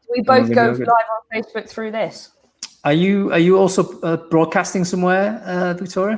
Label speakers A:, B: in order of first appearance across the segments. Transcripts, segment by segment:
A: We both go live on Facebook through this.
B: Are you also broadcasting somewhere, Victoria?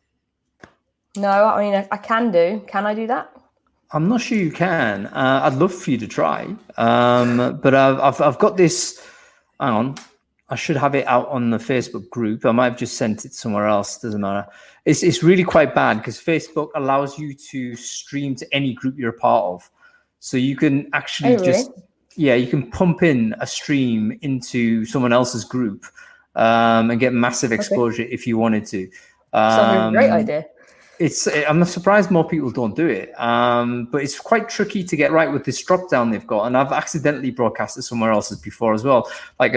A: No, I mean I can do. Can I do that?
B: I'm not sure you can. I'd love for you to try, but I've got this. Hang on, I should have it out on the Facebook group. I might have just sent it somewhere else. Doesn't matter. It's really quite bad because Facebook allows you to stream to any group you're a part of, so you can actually you can pump in a stream into someone else's group and get massive exposure if you wanted to.
A: Sounds a great idea.
B: I'm surprised more people don't do it, but it's quite tricky to get right with this drop down they've got. And I've accidentally broadcasted somewhere else's before as well, like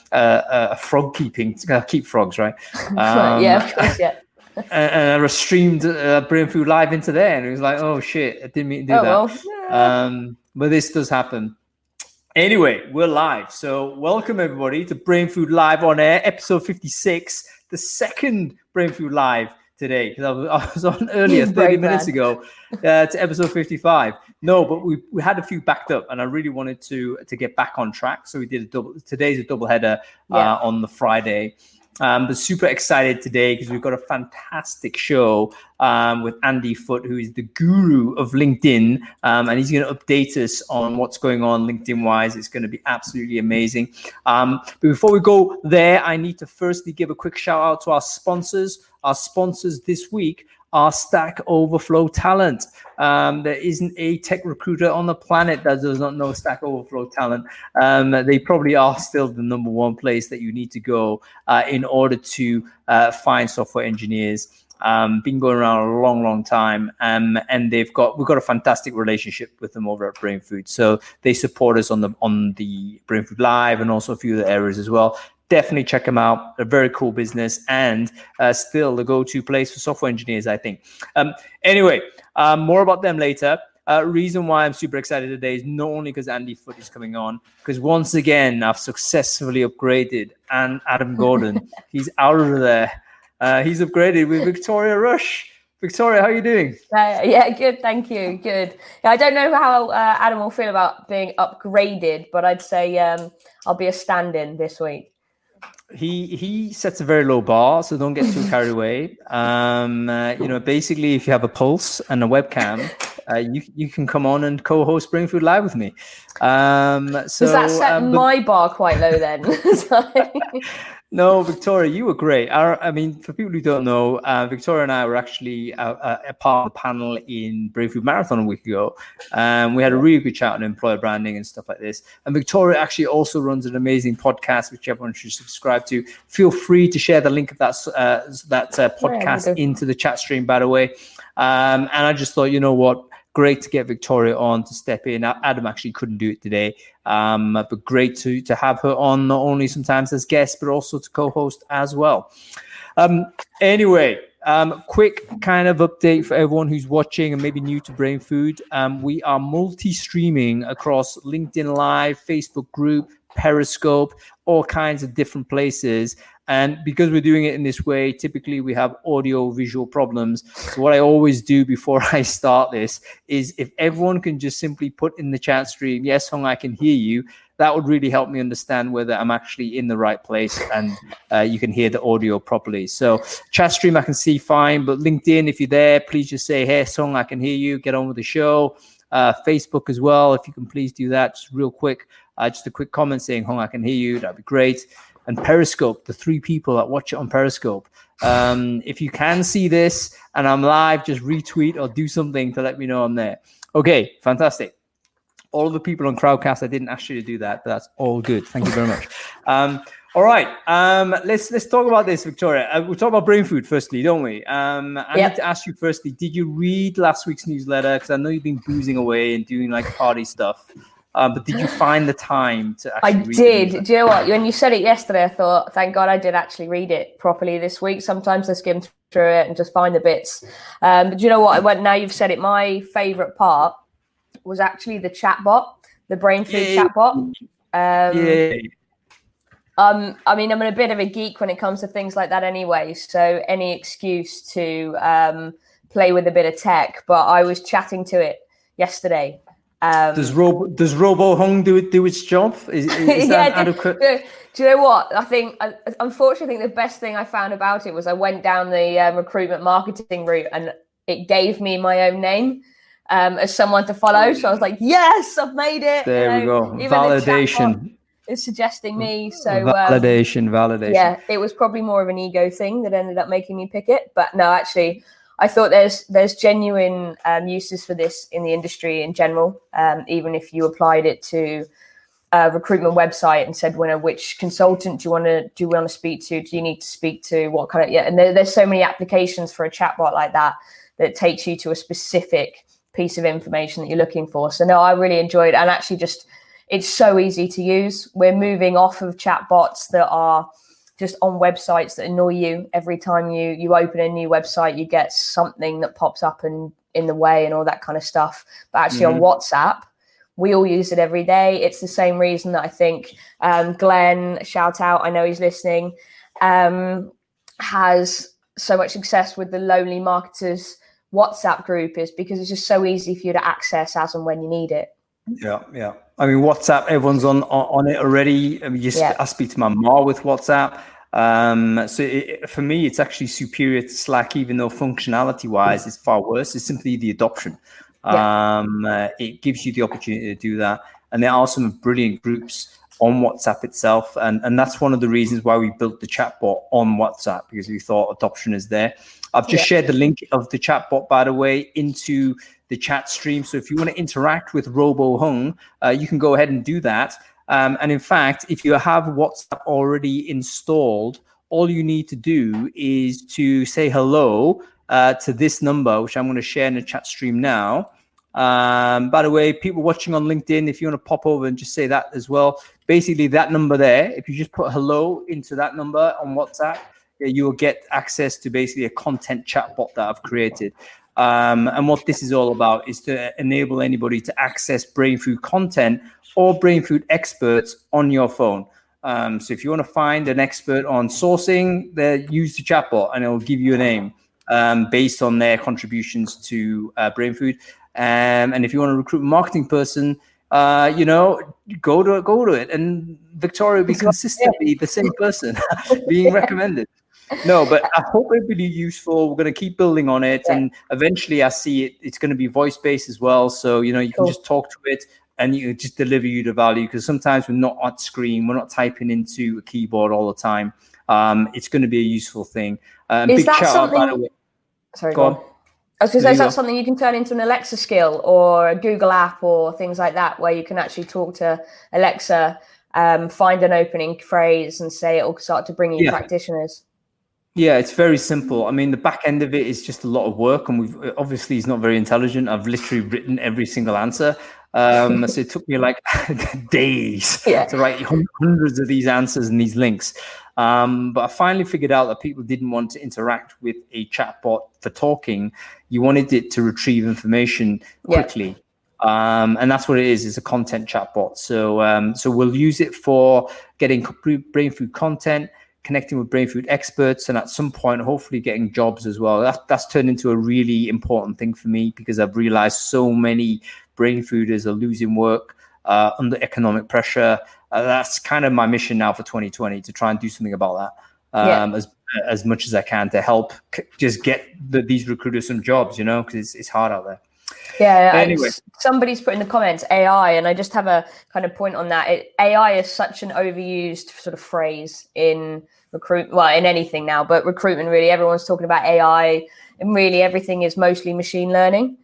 B: a frog keep frogs, right?
A: Yeah, of course, yeah.
B: And I streamed Brain Food Live into there, and it was like, oh shit, I didn't mean to do that. Well. But this does happen. Anyway, we're live, so welcome everybody to Brain Food Live on Air, episode 56, the second Brain Food Live today, because I was on earlier 30 minutes ago to episode 55. No, but we had a few backed up, and I really wanted to get back on track. So we did today's a double header on the Friday. But super excited today because we've got a fantastic show with Andy Foote, who is the guru of LinkedIn, and he's going to update us on what's going on LinkedIn-wise. It's going to be absolutely amazing. But before we go there, I need to firstly give a quick shout-out to our sponsors. Our sponsors this week are Stack Overflow Talent. There isn't a tech recruiter on the planet that does not know Stack Overflow Talent. They probably are still the number one place that you need to go in order to find software engineers. Been going around a long time, and we've got a fantastic relationship with them over at Brain Food. So they support us on the Brain Food Live and also a few other areas as well. Definitely check them out. A very cool business and still the go-to place for software engineers, I think. Anyway, more about them later. Reason why I'm super excited today is not only because Andy Foote is coming on, because once again, I've successfully upgraded Adam Gordon. He's out of there. He's upgraded with Victoria Rush. Victoria, how are you doing?
A: Yeah, good. Thank you. Good. Yeah, I don't know how Adam will feel about being upgraded, but I'd say I'll be a stand-in this week.
B: He sets a very low bar, so don't get too carried away. Basically, if you have a pulse and a webcam, you can come on and co-host Brain Food Live with me. Does
A: that set my bar quite low then?
B: No, Victoria, you were great. For people who don't know, Victoria and I were actually a part of the panel in Brain Food Marathon a week ago. We had a really good chat on employer branding and stuff like this. And Victoria actually also runs an amazing podcast, which everyone should subscribe to. Feel free to share the link of that podcast into the chat stream, by the way. And I just thought, you know what? Great to get Victoria on to step in. Adam actually couldn't do it today, but great to have her on, not only sometimes as guest, but also to co-host as well. Anyway, quick kind of update for everyone who's watching and maybe new to Brain Food. We are multi-streaming across LinkedIn Live, Facebook group, Periscope, all kinds of different places. And because we're doing it in this way, typically we have audio visual problems. So what I always do before I start this is if everyone can just simply put in the chat stream, yes, Hong, I can hear you, that would really help me understand whether I'm actually in the right place and you can hear the audio properly. So chat stream, I can see fine, but LinkedIn, if you're there, please just say, hey, Hong, I can hear you, get on with the show. Facebook as well, if you can please do that, just real quick. Just a quick comment saying, Hong, I can hear you, that'd be great. And Periscope, the 3 people that watch it on Periscope. If you can see this and I'm live, just retweet or do something to let me know I'm there. Okay, fantastic. All of the people on Crowdcast, I didn't ask you to do that, but that's all good. Thank you very much. All right, let's talk about this, Victoria. We'll talk about Brain Food firstly, don't we? I need to ask you firstly, did you read last week's newsletter? Because I know you've been boozing away and doing like party stuff. But did you find the time to actually read it? I did.
A: Do you know what? When you said it yesterday, I thought, thank God I did actually read it properly this week. Sometimes I skim through it and just find the bits. But do you know what? Now you've said it, my favourite part was actually the chatbot, the Brain Food chatbot. I'm a bit of a geek when it comes to things like that anyway. So any excuse to play with a bit of tech. But I was chatting to it yesterday.
B: Does Robo Hung do its job? Is that adequate?
A: Do you know what? I think, unfortunately, the best thing I found about it was I went down the recruitment marketing route, and it gave me my own name as someone to follow. So I was like, yes, I've made it.
B: There we go. Validation
A: is suggesting me. So
B: validation.
A: Yeah, it was probably more of an ego thing that ended up making me pick it. But no, actually, I thought there's genuine uses for this in the industry in general. Even if you applied it to a recruitment website and said, which consultant do you want to speak to? Do you need to speak to what kind of And there's so many applications for a chatbot like that takes you to a specific piece of information that you're looking for. So no, I really enjoyed it, and actually it's so easy to use. We're moving off of chatbots that are just on websites that annoy you. Every time you open a new website, you get something that pops up and in the way and all that kind of stuff. But actually on WhatsApp, we all use it every day. It's the same reason that I think Glenn, shout out, I know he's listening, has so much success with the Lonely Marketers WhatsApp group, is because it's just so easy for you to access as and when you need it.
B: Yeah. I mean, WhatsApp, everyone's on it already. I mean, I speak to my mom with WhatsApp. For me, it's actually superior to Slack, even though functionality-wise, it's far worse. It's simply the adoption. It gives you the opportunity to do that. And there are some brilliant groups on WhatsApp itself. And that's one of the reasons why we built the chatbot on WhatsApp, because we thought adoption is there. I've just shared the link of the chatbot, by the way, into the chat stream. So if you want to interact with Robo Hung, you can go ahead and do that. And in fact, if you have WhatsApp already installed, all you need to do is to say hello to this number, which I'm going to share in the chat stream now. By the way, people watching on LinkedIn, if you want to pop over and just say that as well, basically that number there, if you just put hello into that number on WhatsApp, you will get access to basically a content chatbot that I've created. And what this is all about is to enable anybody to access brain food content or brain food experts on your phone. So if you want to find an expert on sourcing, use the chatbot and it will give you a name based on their contributions to brain food. And if you want to recruit a marketing person, go to it. And Victoria will be consistently the same person being recommended. No, but I hope it'll be useful. We're going to keep building on it. And eventually I see it's going to be voice-based as well. So, you can just talk to it and you just deliver you the value, because sometimes we're not on screen. We're not typing into a keyboard all the time. It's going to be a useful thing.
A: Is that something? By the way. Sorry, go on. I was going to say, is that something you can turn into an Alexa skill or a Google app or things like that, where you can actually talk to Alexa, find an opening phrase and say it will start to bring you practitioners?
B: Yeah, it's very simple. I mean, the back end of it is just a lot of work, and obviously he's not very intelligent. I've literally written every single answer. So it took me like days to write hundreds of these answers and these links. But I finally figured out that people didn't want to interact with a chatbot for talking. You wanted it to retrieve information quickly. And that's what it is. It's a content chatbot. So we'll use it for getting brain food content, connecting with brain food experts, and at some point, hopefully getting jobs as well. That's turned into a really important thing for me, because I've realized so many brain fooders are losing work under economic pressure. That's kind of my mission now for 2020, to try and do something about that as much as I can to help just get these recruiters some jobs, because it's hard out there.
A: Yeah, anyway. Somebody's put in the comments AI, and I just have a kind of point on that. AI is such an overused sort of phrase in in anything now, but recruitment, really, everyone's talking about AI, and really everything is mostly machine learning.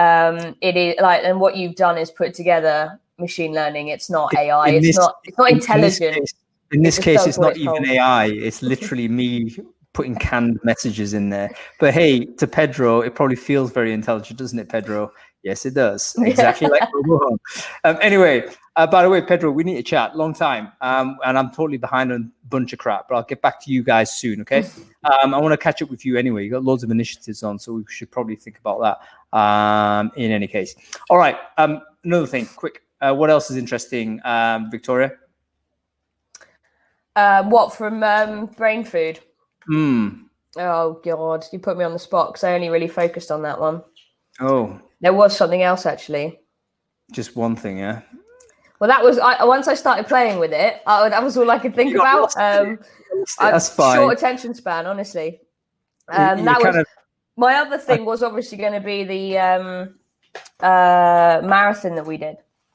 A: It is and what you've done is put together machine learning. It's not AI. It's not intelligent.
B: In this case, it's not even AI. It's literally me putting canned messages in there. But hey, to Pedro, it probably feels very intelligent, doesn't it, Pedro? Yes, it does. Exactly like Robo. Anyway, by the way, Pedro, we need to chat. Long time. And I'm totally behind on a bunch of crap, but I'll get back to you guys soon, okay? I want to catch up with you anyway. You got loads of initiatives on, so we should probably think about that in any case. All right. Another thing, quick. What else is interesting, Victoria?
A: What, from brain food? Oh, God. You put me on the spot, because I only really focused on that one.
B: Oh.
A: There was something else, actually.
B: Just one thing, yeah.
A: Well, that was once I started playing with it. That was all I could think about.
B: That's fine.
A: Short attention span, honestly. My other thing was obviously going to be the marathon that we did.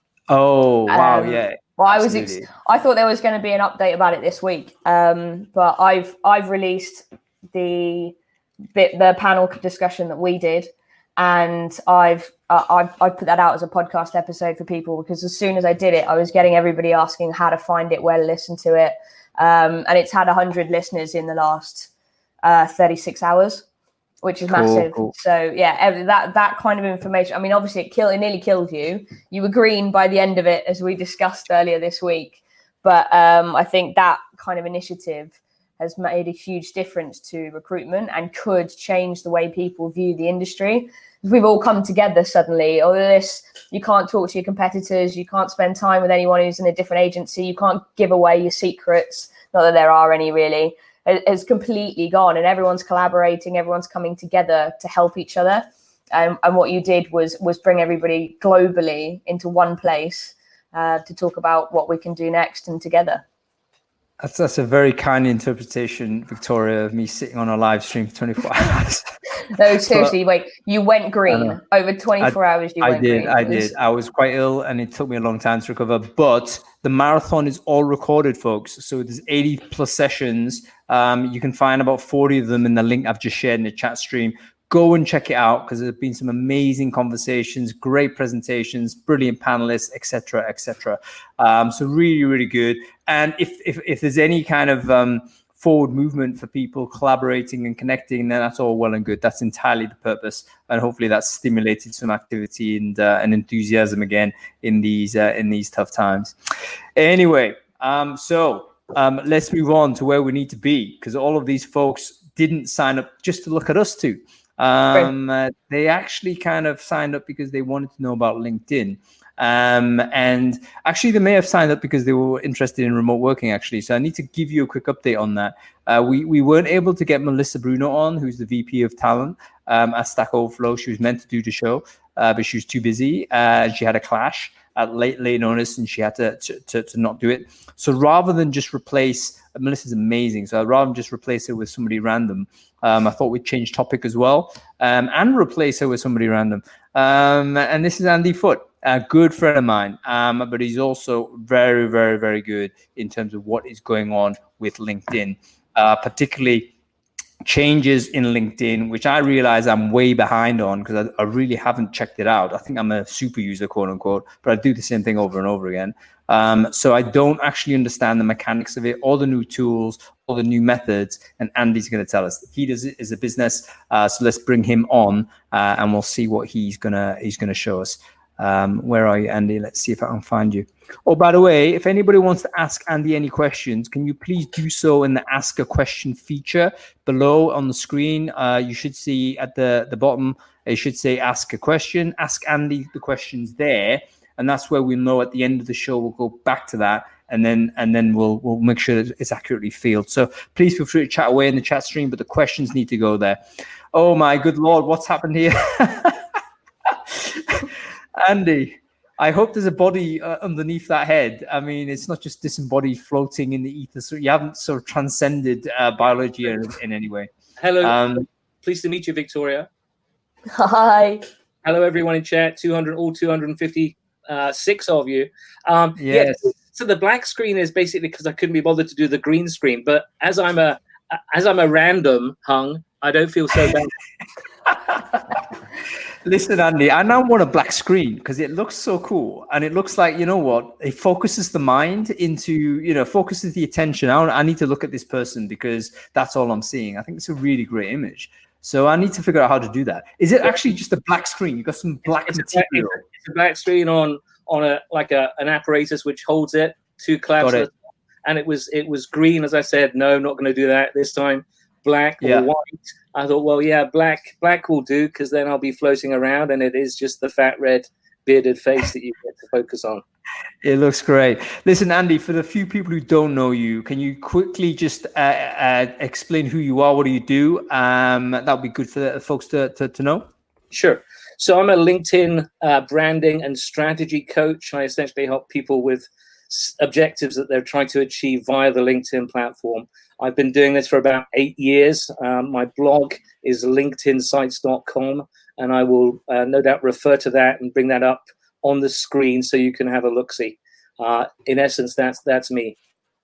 B: Oh wow, yeah.
A: Well, I thought there was going to be an update about it this week, but I've released the panel discussion that we did, and I've put that out as a podcast episode for people, because as soon as I did it, I was getting everybody asking how to find it, where to listen to it, and it's had 100 listeners in the last 36 hours, which is massive. Cool. So yeah, that kind of information. I mean, obviously it nearly killed you. You were green by the end of it, as we discussed earlier this week. But I think that kind of initiative has made a huge difference to recruitment and could change the way people view the industry. We've all come together suddenly. You can't talk to your competitors. You can't spend time with anyone who's in a different agency. You can't give away your secrets. Not that there are any, really. Has completely gone, and everyone's collaborating, everyone's coming together to help each other. And what you did was bring everybody globally into one place to talk about what we can do next and together.
B: That's a very kind interpretation, Victoria, of me sitting on a live stream for 24 hours.
A: No, seriously, wait, you went green over 24 hours.
B: I did. I was quite ill and it took me a long time to recover, but the marathon is all recorded, folks. So there's 80 plus sessions. You can find about 40 of them in the link I've just shared in the chat stream. Go and check it out, because there's been some amazing conversations, great presentations, brilliant panelists, etc., etc. So really, really good. And if there's any kind of forward movement for people collaborating and connecting, then that's all well and good. That's entirely the purpose, and hopefully that's stimulated some activity and enthusiasm again in these tough times. Anyway, so let's move on to where we need to be, because all of these folks didn't sign up just to look at us too. They actually kind of signed up because they wanted to know about LinkedIn. And actually they may have signed up because they were interested in remote working, actually. So I need to give you a quick update on that. We weren't able to get Melissa Bruno on, who's the VP of talent at Stack Overflow. She was meant to do the show, but she was too busy. She had a clash at late notice, and she had to not do it. So rather than just replace, Melissa's amazing, so rather than just replace her with somebody random, I thought we'd change topic as well, and replace her with somebody random. And this is Andy Foote, a good friend of mine, but he's also very, very, very good in terms of what is going on with LinkedIn, particularly changes in LinkedIn, which I realize I'm way behind on, because I really haven't checked it out. I think I'm a super user, quote unquote, but I do the same thing over and over again. So I don't actually understand the mechanics of it, all the new tools, all the new methods, and Andy's going to tell us. He does it as a business, so let's bring him on, and we'll see what he's gonna show us. Where are you, Andy? Let's see if I can find you. Oh, by the way, if anybody wants to ask Andy any questions, can you please do so in the Ask a Question feature below on the screen? You should see at the bottom, it should say Ask a Question. Ask Andy the questions there, and that's where we'll know at the end of the show. We'll go back to that, and then we'll make sure that it's accurately fielded. So please feel free to chat away in the chat stream, but the questions need to go there. Oh my good Lord, what's happened here? Andy, I hope there's a body underneath that head. I mean, it's not just disembodied floating in the ether. So you haven't sort of transcended biology in any way.
C: Hello. Pleased to meet you, Victoria.
A: Hi.
C: Hello, everyone in chat. 256 of you.
B: Yes.
C: Yeah, so the black screen is basically because I couldn't be bothered to do the green screen. But as I'm a random hung, I don't feel so bad.
B: Listen, Andy, I now want a black screen because it looks so cool. And it looks like, you know what, it focuses the mind into, focuses the attention. I need to look at this person because that's all I'm seeing. I think it's a really great image. So I need to figure out how to do that. Is it actually just a black screen? You've got some black material.
C: It's a black screen on an apparatus which holds it, two clamps. And it was green, as I said. No, I'm not going to do that this time. Black or white. I thought, well, yeah, black will do, because then I'll be floating around, and it is just the fat red bearded face that you get to focus on.
B: It looks great. Listen, Andy, for the few people who don't know you, can you quickly just explain who you are? What do you do? That would be good for the folks to know.
C: Sure. So I'm a LinkedIn branding and strategy coach. I essentially help people with objectives that they're trying to achieve via the LinkedIn platform. I've been doing this for about 8 years. My blog is linkedinsites.com, and I will no doubt refer to that and bring that up on the screen so you can have a look-see. In essence, that's me.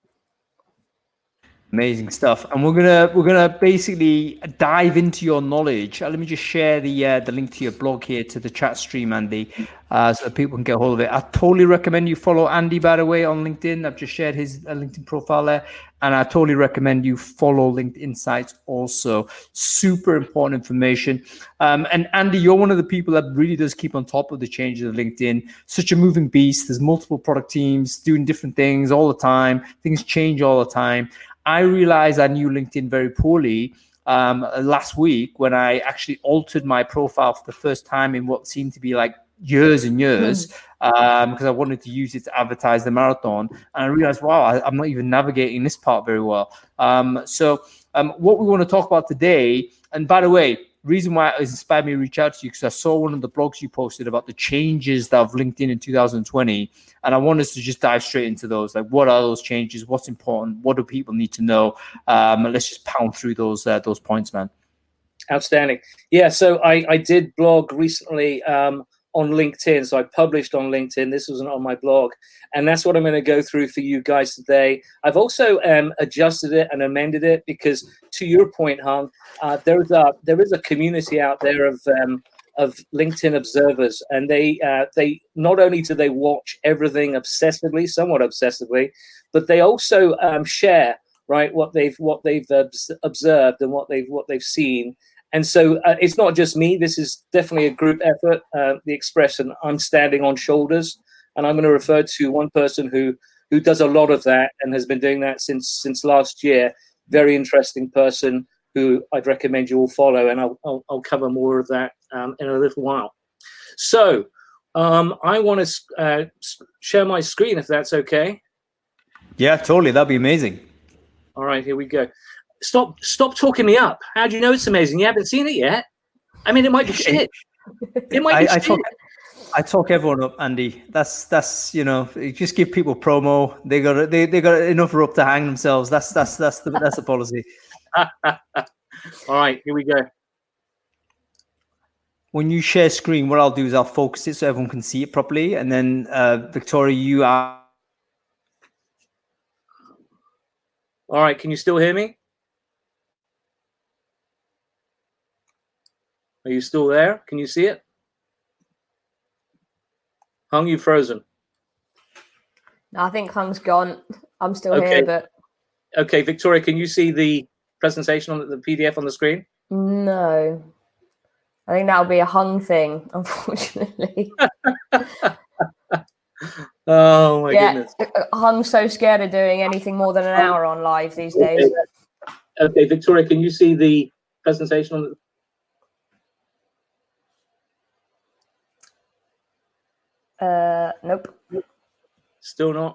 B: Amazing stuff, and we're gonna basically dive into your knowledge. Let me just share the link to your blog here to the chat stream, Andy, so that people can get a hold of it. I totally recommend you follow Andy, by the way, on LinkedIn. I've just shared his LinkedIn profile there, and I totally recommend you follow LinkedIn Insights also. Super important information. And Andy, you're one of the people that really does keep on top of the changes of LinkedIn. Such a moving beast. There's multiple product teams doing different things all the time. Things change all the time. I realized I knew LinkedIn very poorly last week when I actually altered my profile for the first time in what seemed to be like years and years, because I wanted to use it to advertise the marathon. And I realized, wow, I'm not even navigating this part very well. So what we want to talk about today, and by the way, reason why it inspired me to reach out to you, because I saw one of the blogs you posted about the changes that of LinkedIn in 2020. And I want us to just dive straight into those. Like, what are those changes? What's important? What do people need to know? Let's just pound through those points, man.
C: Outstanding. Yeah, so I did blog recently on LinkedIn. So I published on LinkedIn. This wasn't on my blog. And that's what I'm going to go through for you guys today. I've also adjusted it and amended it because, to your point, Hung, there is a community out there of LinkedIn observers, and they not only do they watch everything obsessively, somewhat obsessively, but they also share what they've observed and what they've seen. And so it's not just me. This is definitely a group effort. The expression "I'm standing on shoulders," and I'm going to refer to one person who does a lot of that and has been doing that since last year. Very interesting person who I'd recommend you all follow, and I'll cover more of that in a little while. So I want to share my screen, if that's okay.
B: Yeah, totally. That'd be amazing.
C: All right, here we go. Stop talking me up. How do you know it's amazing? You haven't seen it yet. I mean, it might be shit. It might be shit.
B: I talk everyone up, Andy. That's you just give people promo. They got enough rope to hang themselves. That's the policy.
C: All right, here we go.
B: When you share screen, what I'll do is I'll focus it so everyone can see it properly, and then Victoria, you are.
C: All right, can you still hear me? Are you still there? Can you see it? Hung, you frozen?
A: No, I think Hung's gone. I'm still here, but...
C: Okay, Victoria, can you see the presentation on the PDF on the screen?
A: No. I think that'll be a Hung thing, unfortunately.
C: Oh, my goodness.
A: Hung's so scared of doing anything more than an hour on live these days.
C: Okay, Victoria, can you see the presentation on the...
A: Nope.
C: Still not.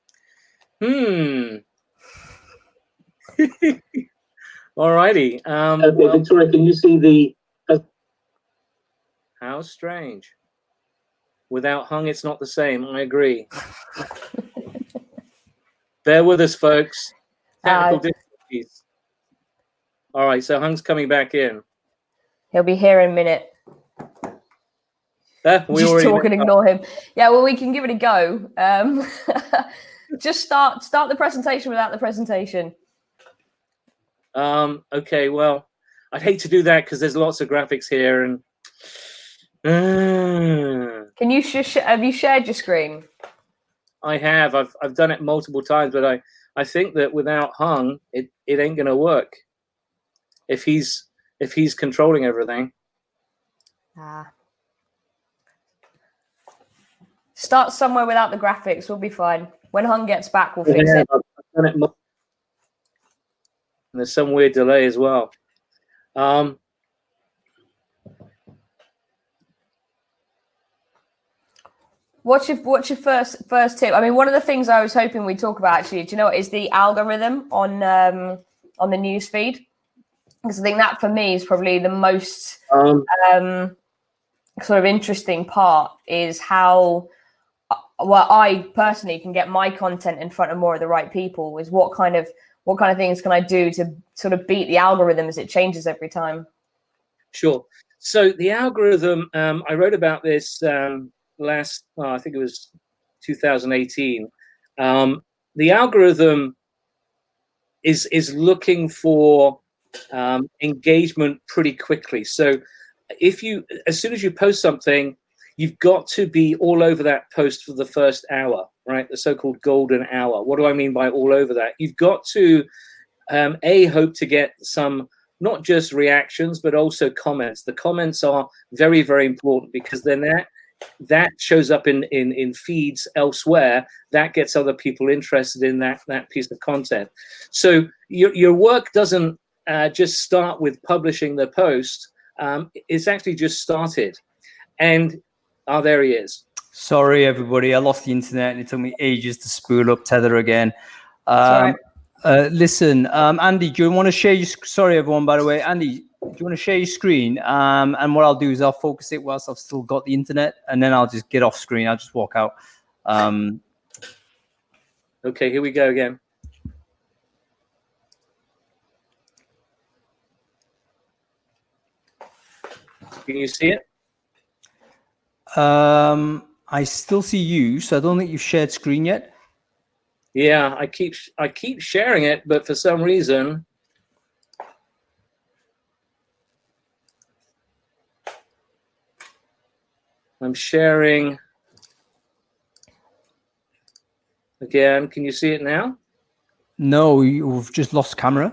C: Alrighty. Okay, Victoria, can you see the... How strange. Without Hung, it's not the same. I agree. Bear with us, folks. Technical difficulties. All right, so Hung's coming back in.
A: He'll be here in a minute.
C: Just
A: talk and ignore him. Yeah, well, we can give it a go. Just start the presentation without the presentation.
C: Okay, well, I'd hate to do that because there's lots of graphics here. And
A: can you have you shared your screen?
C: I have. I've done it multiple times, but I think that without Hung, it ain't gonna work. If he's controlling everything.
A: Start somewhere without the graphics. We'll be fine. When Hung gets back, we'll fix it.
C: I've done it. And there's some weird delay as well.
A: What's your first tip? I mean, one of the things I was hoping we'd talk about actually, do you know what, is the algorithm on the news feed? Because I think that for me is probably the most sort of interesting part is how well I personally can get my content in front of more of the right people. Is what kind of things can I do to sort of beat the algorithm as it changes every time?
C: Sure. So the algorithm, I wrote about this I think it was 2018. The algorithm is looking for engagement pretty quickly. So as soon as you post something, you've got to be all over that post for the first hour, right? The so-called golden hour. What do I mean by all over that? You've got to, hope to get some, not just reactions, but also comments. The comments are very, very important because then that shows up in feeds elsewhere. That gets other people interested in that piece of content. So your work doesn't just start with publishing the post. It's actually just started. And there he is.
B: Sorry, everybody. I lost the internet and it took me ages to spool up Tether again. Listen, Andy, do you want to share your... Sorry, everyone, by the way. Andy, do you want to share your screen? And what I'll do is I'll focus it whilst I've still got the internet, and then I'll just get off screen. I'll just walk out.
C: Okay, here we go again. Can you see it?
B: I still see you, so I don't think you've shared screen yet.
C: Yeah, I keep sharing it, but for some reason, I'm sharing again. Can you see it now?
B: No, we've just lost camera.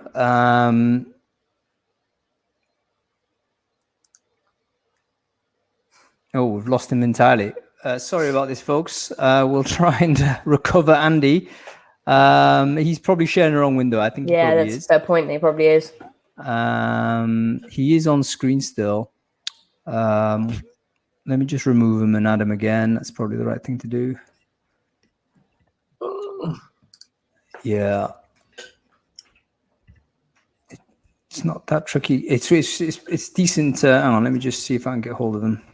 B: We've lost him entirely. Sorry about this, folks. We'll try and recover Andy. He's probably sharing the wrong window. I think.
A: Yeah, that's the point. He probably is.
B: He is on screen still. Let me just remove him and add him again. That's probably the right thing to do. Yeah. It's not that tricky. It's decent. Hang on, let me just see if I can get hold of him.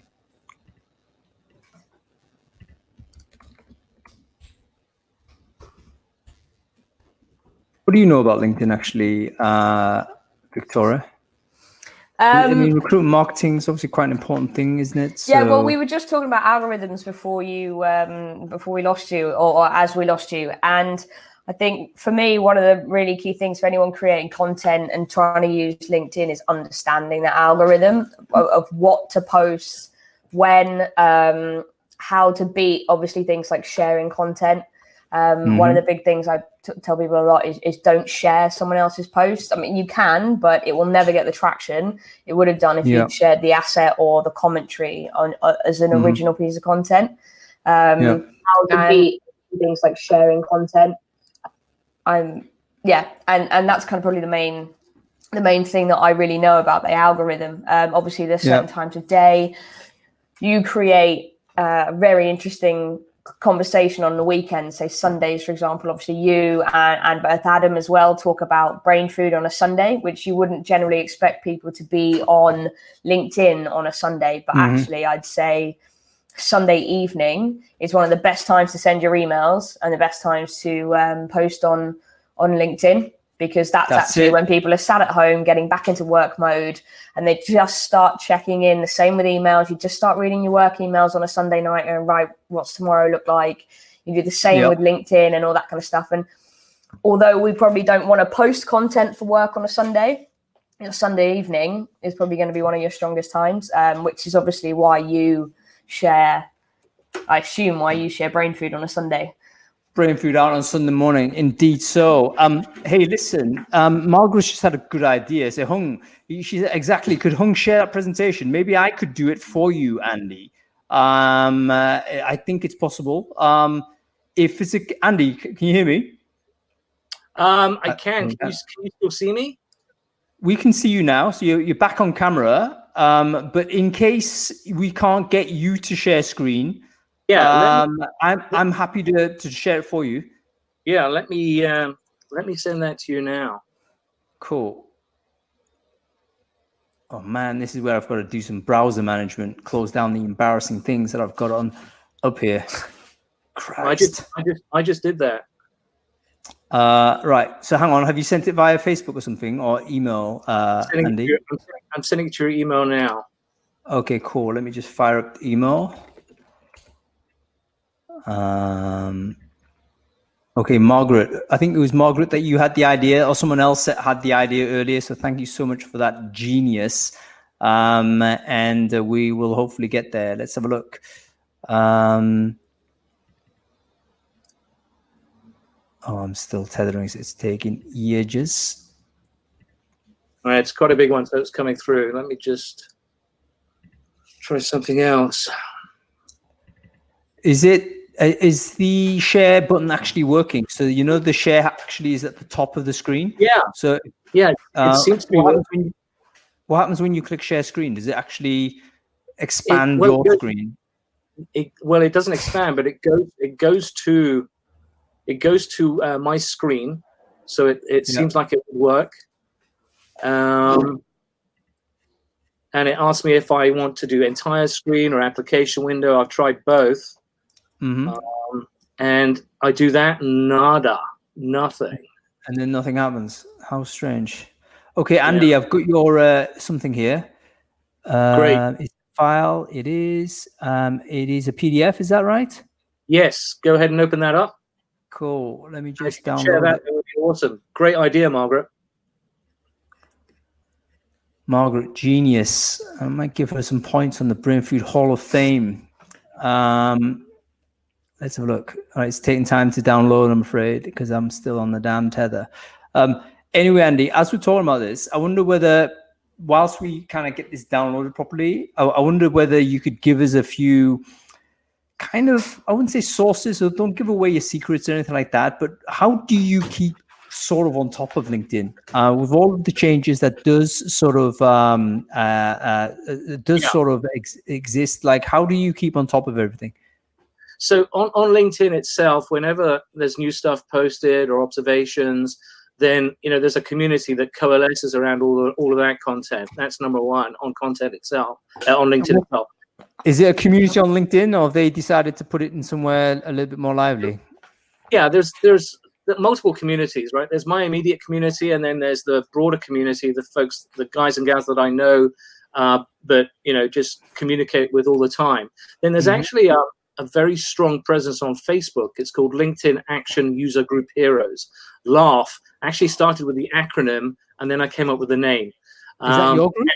B: What do you know about LinkedIn, actually, Victoria? I mean, recruitment marketing is obviously quite an important thing, isn't it?
A: Yeah, well, we were just talking about algorithms before we lost you, or as we lost you. And I think for me, one of the really key things for anyone creating content and trying to use LinkedIn is understanding the algorithm of what to post, when, how to beat, obviously, things like sharing content. One of the big things I tell people a lot is don't share someone else's post. I mean, you can, but it will never get the traction it would have done if you shared the asset or the commentary on as an original piece of content. How to beat things like sharing content. And that's kind of probably the main thing that I really know about the algorithm. Obviously, there's certain times of day you create a very interesting conversation on the weekend, say Sundays, for example. Obviously you and both Adam as well talk about brain food on a Sunday, which you wouldn't generally expect people to be on LinkedIn on a Sunday, but actually I'd say Sunday evening is one of the best times to send your emails and the best times to post on LinkedIn, because that's actually when people are sat at home getting back into work mode and they just start checking in. The same with emails. You just start reading your work emails on a Sunday night and write what's tomorrow look like. You do the same with LinkedIn and all that kind of stuff. And although we probably don't want to post content for work on a Sunday, Sunday evening is probably going to be one of your strongest times, which is obviously why you share brain food on a Sunday.
B: Brain food out on Sunday morning, indeed. So, hey, listen, Margaret's just had a good idea. So, Hung, could Hung share that presentation? Maybe I could do it for you, Andy. I think it's possible. Andy, can you hear me?
C: I can. Can you still see me?
B: We can see you now. So you're back on camera. But in case we can't get you to share screen, I'm happy to share it for you.
C: Yeah, let me send that to you now.
B: Cool. Oh man, this is where I've got to do some browser management, close down the embarrassing things that I've got on up here. Christ.
C: I just did that.
B: Right. So hang on. Have you sent it via Facebook or something, or email, Andy?
C: I'm sending it to your email now.
B: Okay, cool. Let me just fire up the email. Okay, Margaret. I think it was Margaret that you had the idea, or someone else that had the idea earlier. So thank you so much for that genius. And we will hopefully get there. Let's have a look. I'm still tethering. It's taking ages.
C: All right, it's quite a big one, so it's coming through. Let me just try something else.
B: Is the share button actually working? So the share actually is at the top of the screen.
C: Yeah.
B: So
C: yeah, it seems to be.
B: What happens when you click share screen? Does it actually expand your screen?
C: It doesn't expand, but it goes to my screen, so it seems like it would work. And it asks me if I want to do entire screen or application window. I've tried both.
B: Mm-hmm.
C: And I do that, nothing.
B: And then nothing happens. How strange. Okay, Andy, I've got your something here.
C: Great.
B: It's a file. It is a PDF. Is that right?
C: Yes. Go ahead and open that up.
B: Cool. Let me just download
C: share that. It would be awesome. Great idea, Margaret.
B: Margaret, genius. I might give her some points on the Brain Food Hall of Fame. Let's have a look. All right, it's taking time to download, I'm afraid, because I'm still on the damn tether. Anyway, Andy, as we're talking about this, I wonder whether, whilst we kind of get this downloaded properly, I wonder whether you could give us a few kind of, I wouldn't say sources, so don't give away your secrets or anything like that, but how do you keep sort of on top of LinkedIn with all of the changes that does sort of exist? Like, how do you keep on top of everything?
C: So on LinkedIn itself, whenever there's new stuff posted or observations, then there's a community that coalesces around all of that content. That's number one on content itself, on LinkedIn itself.
B: Is it a community on LinkedIn, or have they decided to put it in somewhere a little bit more lively?
C: Yeah, there's multiple communities, right? There's my immediate community, and then there's the broader community, the folks, the guys and gals that I know, but just communicate with all the time. Then there's actually a very strong presence on Facebook. It's called LinkedIn Action User Group Heroes. LAUGH actually started with the acronym, and then I came up with the name.
B: Is that your group?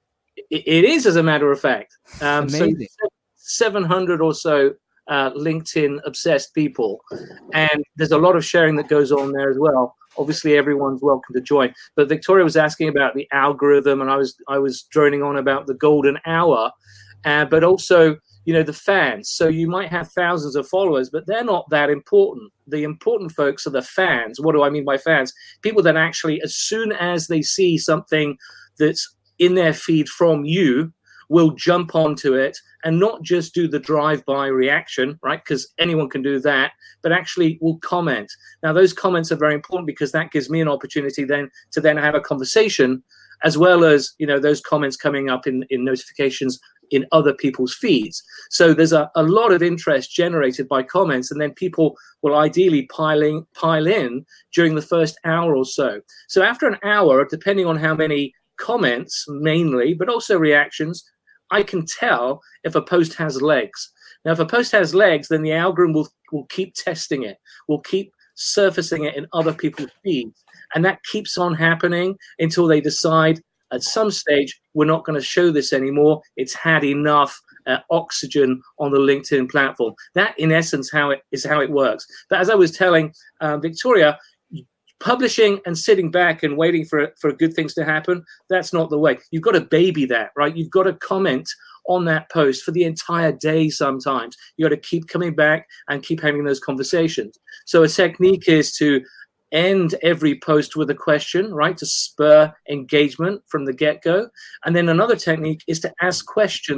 C: It is, as a matter of fact.
B: Amazing.
C: So 700 or so LinkedIn obsessed people, and there's a lot of sharing that goes on there as well. Obviously, everyone's welcome to join. But Victoria was asking about the algorithm, and I was droning on about the golden hour, but also the fans. So you might have thousands of followers, but they're not that important. The important folks are the fans. What do I mean by fans? People that actually, as soon as they see something that's in their feed from you, will jump onto it and not just do the drive-by reaction, right? Because anyone can do that, but actually will comment. Now, those comments are very important because that gives me an opportunity then to have a conversation, as well as those comments coming up in notifications in other people's feeds. So there's a lot of interest generated by comments, and then people will ideally pile in during the first hour or so. So after an hour, depending on how many comments mainly, but also reactions, I can tell if a post has legs. Now, if a post has legs, then the algorithm will keep testing it, will keep surfacing it in other people's feeds. And that keeps on happening until they decide at some stage, we're not going to show this anymore. It's had enough oxygen on the LinkedIn platform. That, in essence, how it works. But as I was telling Victoria, publishing and sitting back and waiting for good things to happen, that's not the way. You've got to baby that, right? You've got to comment on that post for the entire day sometimes. You got to keep coming back and keep having those conversations. So a technique is to end every post with a question, right, to spur engagement from the get-go. And then another technique is to ask questions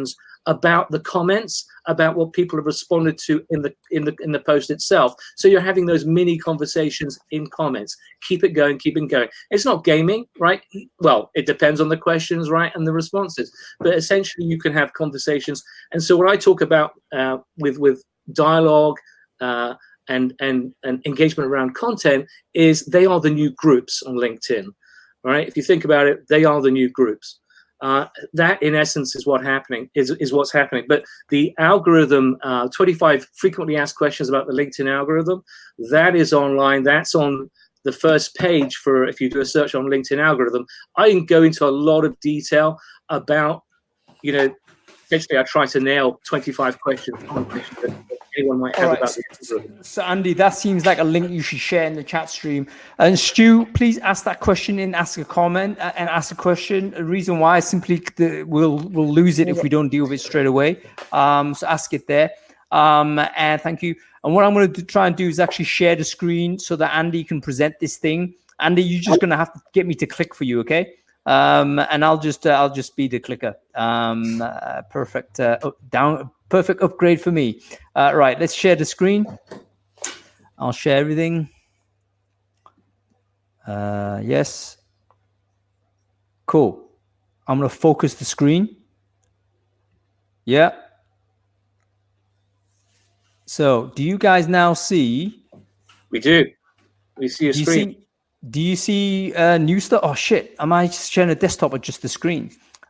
C: about the comments, about what people have responded to in the post itself. So you're having those mini conversations in comments. Keep it going, keep it going. It's not gaming, right? Well, it depends on the questions, right, and the responses. But essentially, you can have conversations. And so what I talk about with dialogue and engagement around content is they are the new groups on LinkedIn, right? If you think about it, they are the new groups. That, in essence, is what's happening. But the algorithm, 25 frequently asked questions about the LinkedIn algorithm, that is online. That's on the first page for if you do a search on LinkedIn algorithm. I can go into a lot of detail about, essentially, I try to nail 25 questions that anyone might have about the
B: So, Andy, that seems like a link you should share in the chat stream. And Stu, please ask that question and ask a comment and ask a question. The reason why is simply we'll lose it if we don't deal with it straight away. So ask it there. And thank you. And what I'm going to try and do is actually share the screen so that Andy can present this thing. Andy, you're just going to have to get me to click for you, okay? And I'll just be the clicker. Perfect. Perfect upgrade for me. Right, let's share the screen. I'll share everything. Yes. Cool. I'm going to focus the screen. Yeah. So, do you guys now see?
C: We do. We see a screen.
B: Do you see new stuff? Oh, shit. Am I sharing a desktop or just the screen?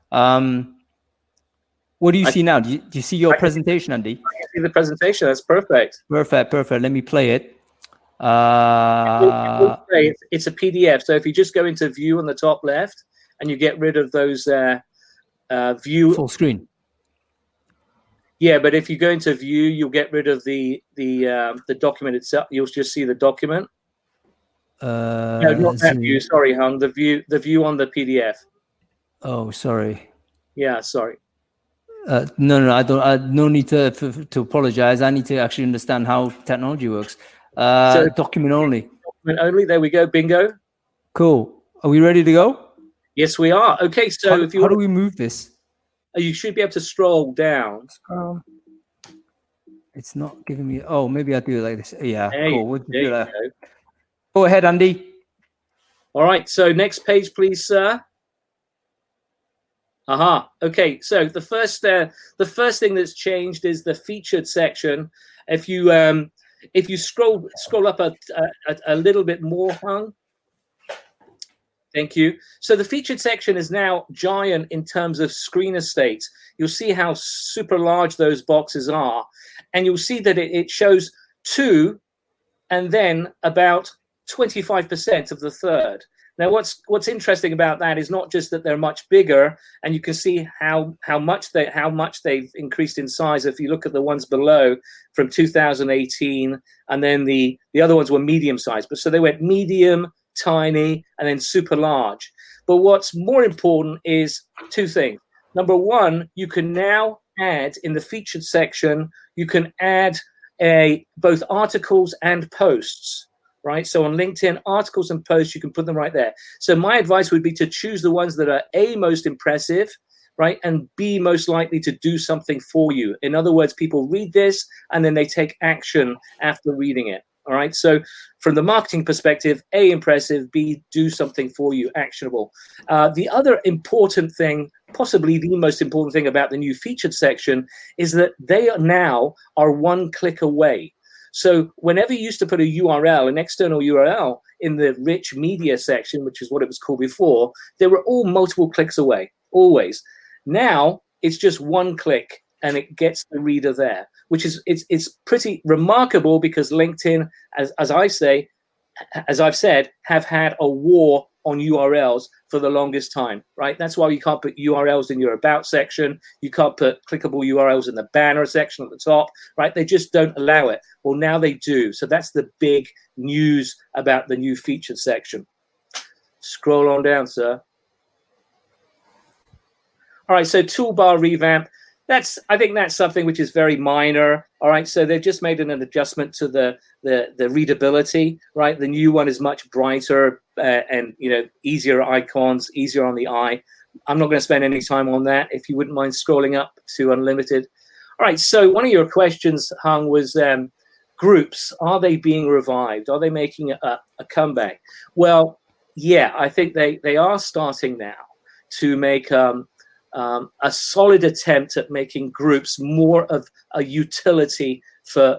B: What do you see now? Do you see your presentation, Andy?
C: I can see the presentation. That's perfect.
B: Perfect. Let me play it.
C: It's a PDF. So if you just go into view on the top left and you get rid of those view.
B: Full screen.
C: Yeah, but if you go into view, you'll get rid of the document itself. You'll just see the document. No, not that view. Sorry, Hung. The view on the PDF.
B: Oh, sorry.
C: Yeah, sorry.
B: No, I don't. No need to apologize. I need to actually understand how technology works. So document only.
C: Document only. There we go. Bingo.
B: Cool. Are we ready to go?
C: Yes, we are. Okay. So
B: how do we move this?
C: You should be able to scroll down.
B: It's not giving me. Oh, maybe I'll do it like this. Yeah. Cool. We'll do that.
C: Go
B: ahead, Andy.
C: All right. So next page, please, sir. Okay. So the first thing that's changed is the featured section. If you scroll up a little bit more, Hung. Thank you. So the featured section is now giant in terms of screen estate. You'll see how super large those boxes are, and you'll see that it shows 2, and then about 25% of the third. Now, what's interesting about that is not just that they're much bigger, and you can see how much they've increased in size. If you look at the ones below from 2018, and then the other ones were medium size, but so they went medium, tiny, and then super large. But what's more important is 2 things. Number one, you can now add in the featured section. You can add both articles and posts. Right, so on LinkedIn, articles and posts, you can put them right there. So my advice would be to choose the ones that are A, most impressive, right, and B, most likely to do something for you. In other words, people read this and then they take action after reading it. All right, so from the marketing perspective, A, impressive, B, do something for you, actionable. The other important thing, possibly the most important thing about the new featured section is that they now are 1 click away. So whenever you used to put a URL, an external URL, in the rich media section, which is what it was called before, they were all multiple clicks away, always. Now it's just 1 click and it gets the reader there, which is it's pretty remarkable because LinkedIn, as I've said, have had a war on URLs for the longest time, right? That's why you can't put URLs in your about section. You can't put clickable URLs in the banner section at the top, right? They just don't allow it. Well, now they do. So that's the big news about the new featured section. Scroll on down, sir. All right, so toolbar revamp. I think that's something which is very minor. All right, so they've just made an adjustment to the readability. Right, the new one is much brighter and easier icons, easier on the eye. I'm not going to spend any time on that. If you wouldn't mind scrolling up to unlimited. All right. So one of your questions, Hung, was groups. Are they being revived? Are they making a comeback? Well, yeah, I think they are starting now to make a solid attempt at making groups more of a utility for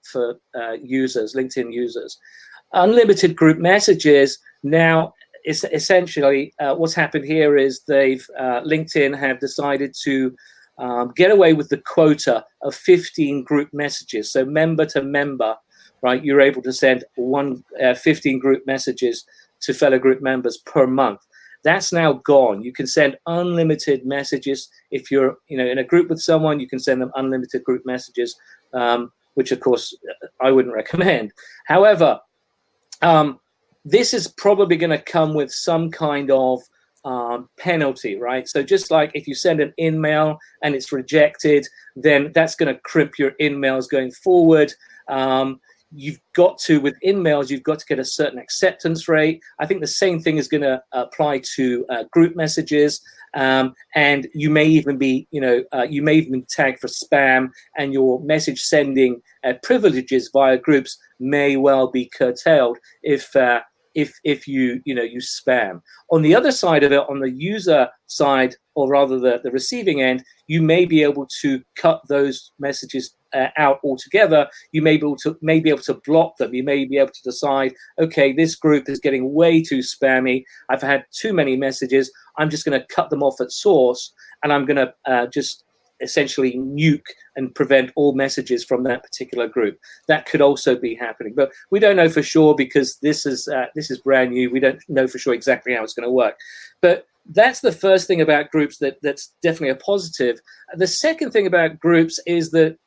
C: users, LinkedIn users. Unlimited group messages now. Essentially, what's happened here is LinkedIn have decided to get away with the quota of 15 group messages. So member to member, right? You're able to send 15 group messages to fellow group members per month. That's now gone. You can send unlimited messages. If you're in a group with someone, you can send them unlimited group messages, which of course I wouldn't recommend. However, this is probably going to come with some kind of penalty, right? So just like if you send an in-mail and it's rejected, then that's going to crimp your in-mails going forward. You've got to, with in-mails, you've got to get a certain acceptance rate. I think the same thing is going to apply to group messages. And you may even be, you may even be tagged for spam, and your message sending privileges via groups may well be curtailed if you spam. On the other side of it, on the user side, or rather the receiving end, you may be able to cut those messages out altogether. You may be able to block them. You may be able to decide, okay, this group is getting way too spammy. I've had too many messages. I'm just going to cut them off at source, and I'm going to just essentially nuke and prevent all messages from that particular group. That could also be happening, but we don't know for sure because this is brand new. We don't know for sure exactly how it's going to work. But that's the first thing about groups that's definitely a positive. The second thing about groups is that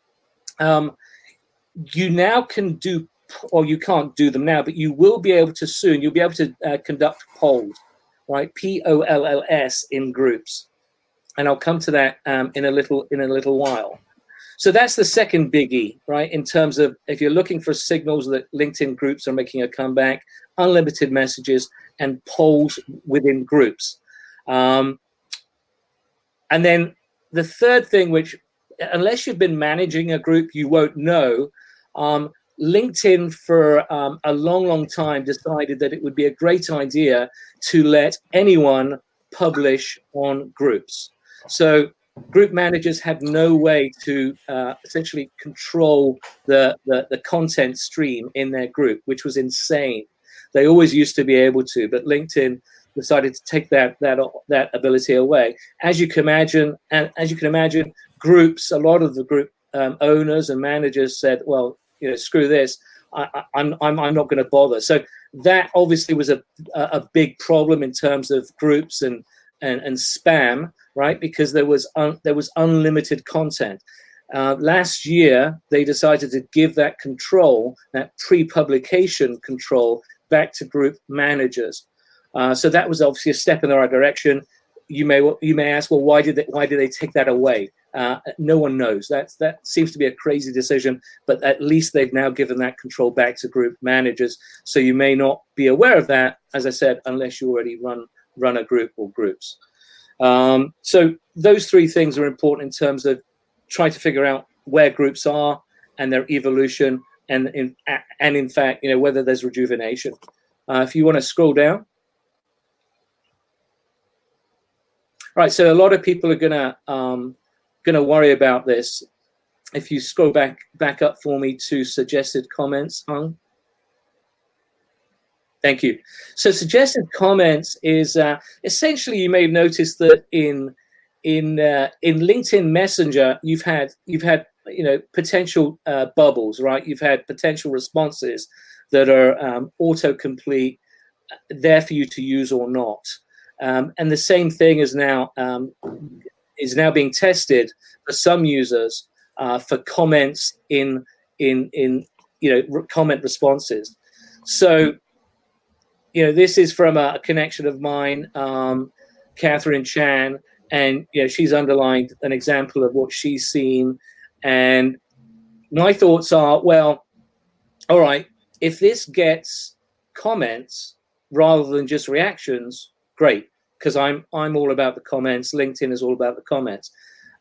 C: you now can do, or you can't do them now, but you will be able to soon. You'll be able to conduct polls, right? POLLS in groups. And I'll come to that in a little while. So that's the second biggie, right? In terms of if you're looking for signals that LinkedIn groups are making a comeback, unlimited messages and polls within groups. And then the third thing, which unless you've been managing a group, you won't know. LinkedIn for a long time decided that it would be a great idea to let anyone publish on groups. So group managers have no way to essentially control the content stream in their group, which was insane. They always used to be able to, but LinkedIn decided to take that ability away. As you can imagine, groups, a lot of the group owners and managers said, well, screw this. I'm not going to bother. So that obviously was a big problem in terms of groups and spam, right? Because there was unlimited content. Last year, they decided to give that control, that pre-publication control, back to group managers. So that was obviously a step in the right direction. You may ask, well, why did they take that away? No one knows. That seems to be a crazy decision, but at least they've now given that control back to group managers. So you may not be aware of that, as I said, unless you already run a group or groups. So those three things are important in terms of trying to figure out where groups are and their evolution, and in fact, whether there's rejuvenation. If you want to scroll down. Right, so a lot of people are gonna worry about this. If you scroll back up for me to suggested comments, Hung. Thank you. So suggested comments is essentially, you may have noticed that in LinkedIn Messenger, you've had potential bubbles, right? You've had potential responses that are autocomplete, there for you to use or not. And the same thing is now being tested for some users for comments in comment responses. So this is from a connection of mine, Catherine Chan, and she's underlined an example of what she's seen. And my thoughts are, well, all right, if this gets comments rather than just reactions, great. because I'm all about the comments. LinkedIn is all about the comments.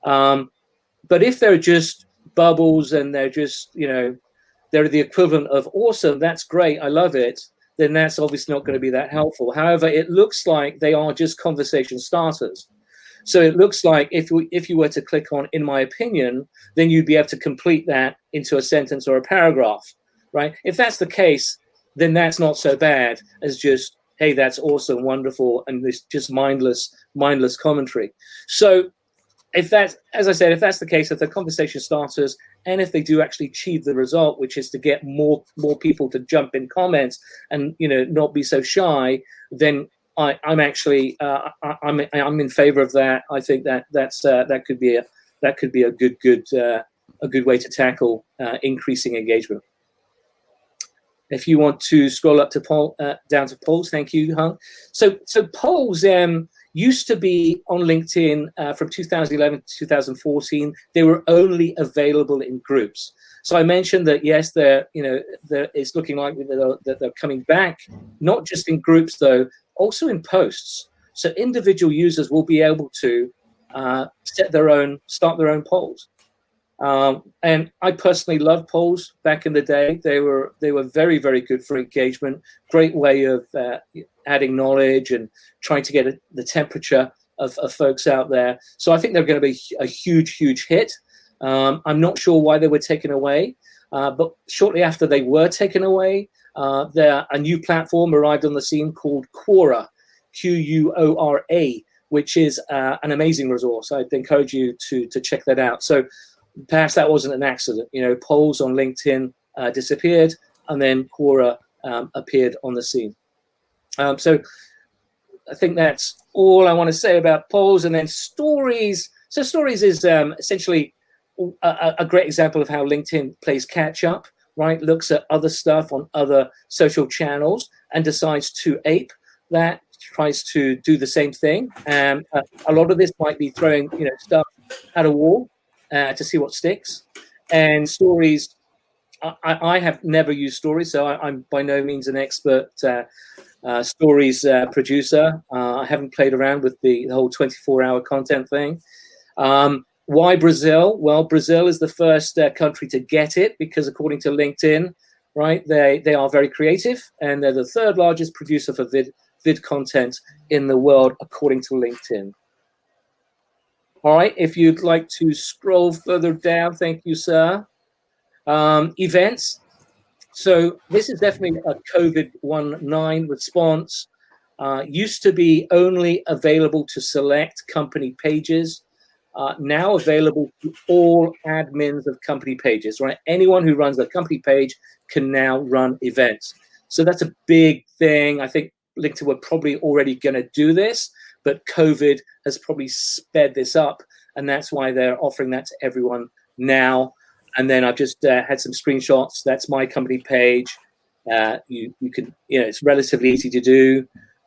C: But if they're just bubbles and they're just, they're the equivalent of awesome, that's great, I love it, then that's obviously not going to be that helpful. However, it looks like they are just conversation starters. So it looks like if you were to click on, in my opinion, then you'd be able to complete that into a sentence or a paragraph, right? If that's the case, then that's not so bad as just, hey, that's awesome, wonderful, and this just mindless commentary. So if that's, as I said, if that's the case, if they're conversation starters, and if they do actually achieve the result, which is to get more people to jump in comments and not be so shy, then I'm actually I'm in favor of that. I think that could be a good way to tackle increasing engagement. If you want to scroll up to down to polls, thank you, Hung. So polls used to be on LinkedIn from 2011 to 2014. They were only available in groups. So I mentioned that yes, it's looking like that they're coming back, not just in groups though, also in posts. So individual users will be able to start their own polls. And I personally loved polls back in the day. They were very, very good for engagement. Great way of adding knowledge and trying to get the temperature of folks out there. So I think they're going to be a huge, huge hit. I'm not sure why they were taken away, but shortly after they were taken away, a new platform arrived on the scene called Quora, Quora, which is an amazing resource. I'd encourage you to check that out. So perhaps that wasn't an accident. Polls on LinkedIn disappeared, and then Quora appeared on the scene. So I think that's all I want to say about polls. And then stories. So stories is essentially a great example of how LinkedIn plays catch up, right? Looks at other stuff on other social channels and decides to ape that, tries to do the same thing. A lot of this might be throwing stuff at a wall to see what sticks. And stories, I have never used stories, so I'm by no means an expert stories producer. I haven't played around with the whole 24-hour content thing. Why Brazil? Well, Brazil is the first country to get it because according to LinkedIn, right, they are very creative and they're the third largest producer for vid content in the world according to LinkedIn. All right, if you'd like to scroll further down, thank you, sir. Events. So this is definitely a COVID-19 response. Used to be only available to select company pages. Now available to all admins of company pages, right? Anyone who runs a company page can now run events. So that's a big thing. I think LinkedIn were probably already going to do this, but COVID has probably sped this up, and that's why they're offering that to everyone now. And then I've just had some screenshots. That's my company page. You can, it's relatively easy to do,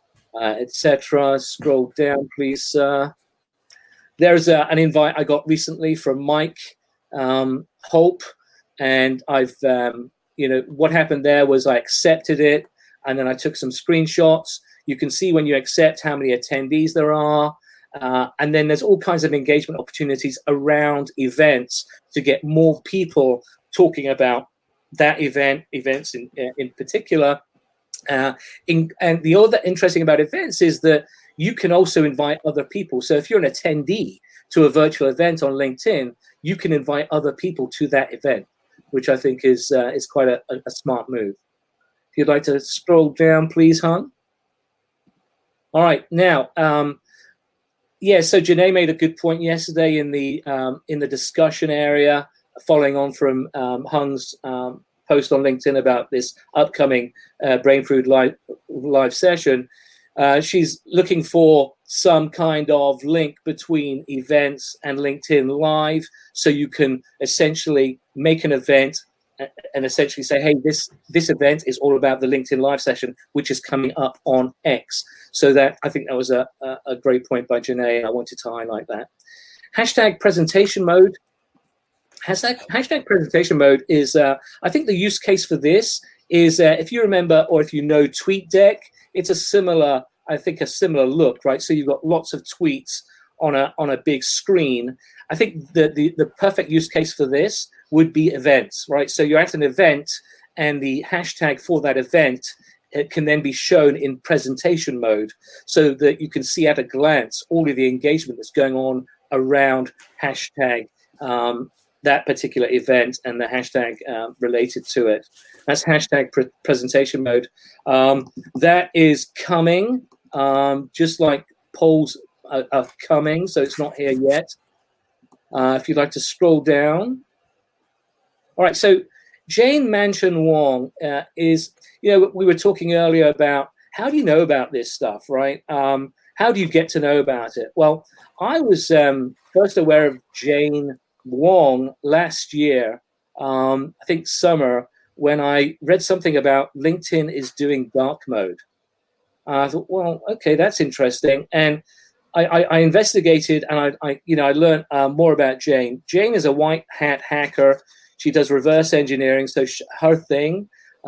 C: etc. Scroll down, please, sir. There's an invite I got recently from Mike Hope, and I've, what happened there was I accepted it, and then I took some screenshots. You can see when you accept how many attendees there are. And then there's all kinds of engagement opportunities around events to get more people talking about that events in particular. And the other interesting about events is that you can also invite other people. So if you're an attendee to a virtual event on LinkedIn, you can invite other people to that event, which I think is quite a smart move. If you'd like to scroll down, please, Hung. All right, now, so Janae made a good point yesterday in the discussion area, following on from Hung's post on LinkedIn about this upcoming Brain Food live session. She's looking for some kind of link between events and LinkedIn Live, so you can essentially make an event and essentially say, hey, this event is all about the LinkedIn Live session, which is coming up on X. So that, I think that was a great point by Janae, and I wanted to highlight that. Hashtag presentation mode. Hashtag presentation mode is, I think the use case for this is, if you remember, or if you know TweetDeck, it's a similar I think, a similar look, right? So you've got lots of tweets on a big screen. I think the perfect use case for this would be events, right? So you're at an event, and the hashtag for that event, it can then be shown in presentation mode, so that you can see at a glance all of the engagement that's going on around hashtag that particular event and the hashtag related to it. That's hashtag presentation mode. That is coming, just like polls are coming, so it's not here yet. If you'd like to scroll down. All right, so Jane Manchun Wong is, we were talking earlier about how do you know about this stuff, right? How do you get to know about it? Well, I was first aware of Jane Wong last year, I think summer, when I read something about LinkedIn is doing dark mode. I thought, well, okay, that's interesting. And I investigated, and I learned more about Jane. Jane is a white hat hacker. She does reverse engineering. So her thing,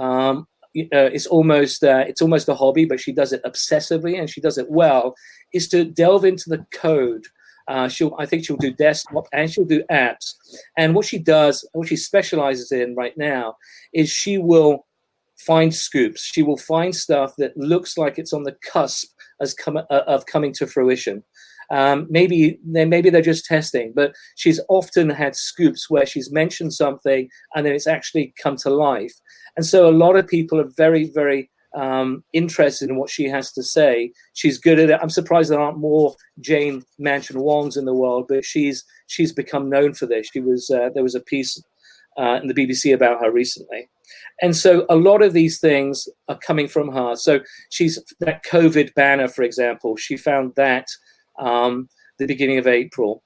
C: it's almost a hobby, but she does it obsessively, and she does it well, is to delve into the code. I think she'll do desktop and she'll do apps. And what she does, what she specializes in right now, is she will find scoops. She will find stuff that looks like it's on the cusp of coming to fruition. Maybe they're just testing, but she's often had scoops where she's mentioned something and then it's actually come to life. And so a lot of people are very, very interested in what she has to say. She's good at it. I'm surprised there aren't more Jane Manchun Wongs in the world, but she's become known for this. There was a piece in the BBC about her recently. And so a lot of these things are coming from her. So she's that COVID banner, for example, she found that the beginning of April.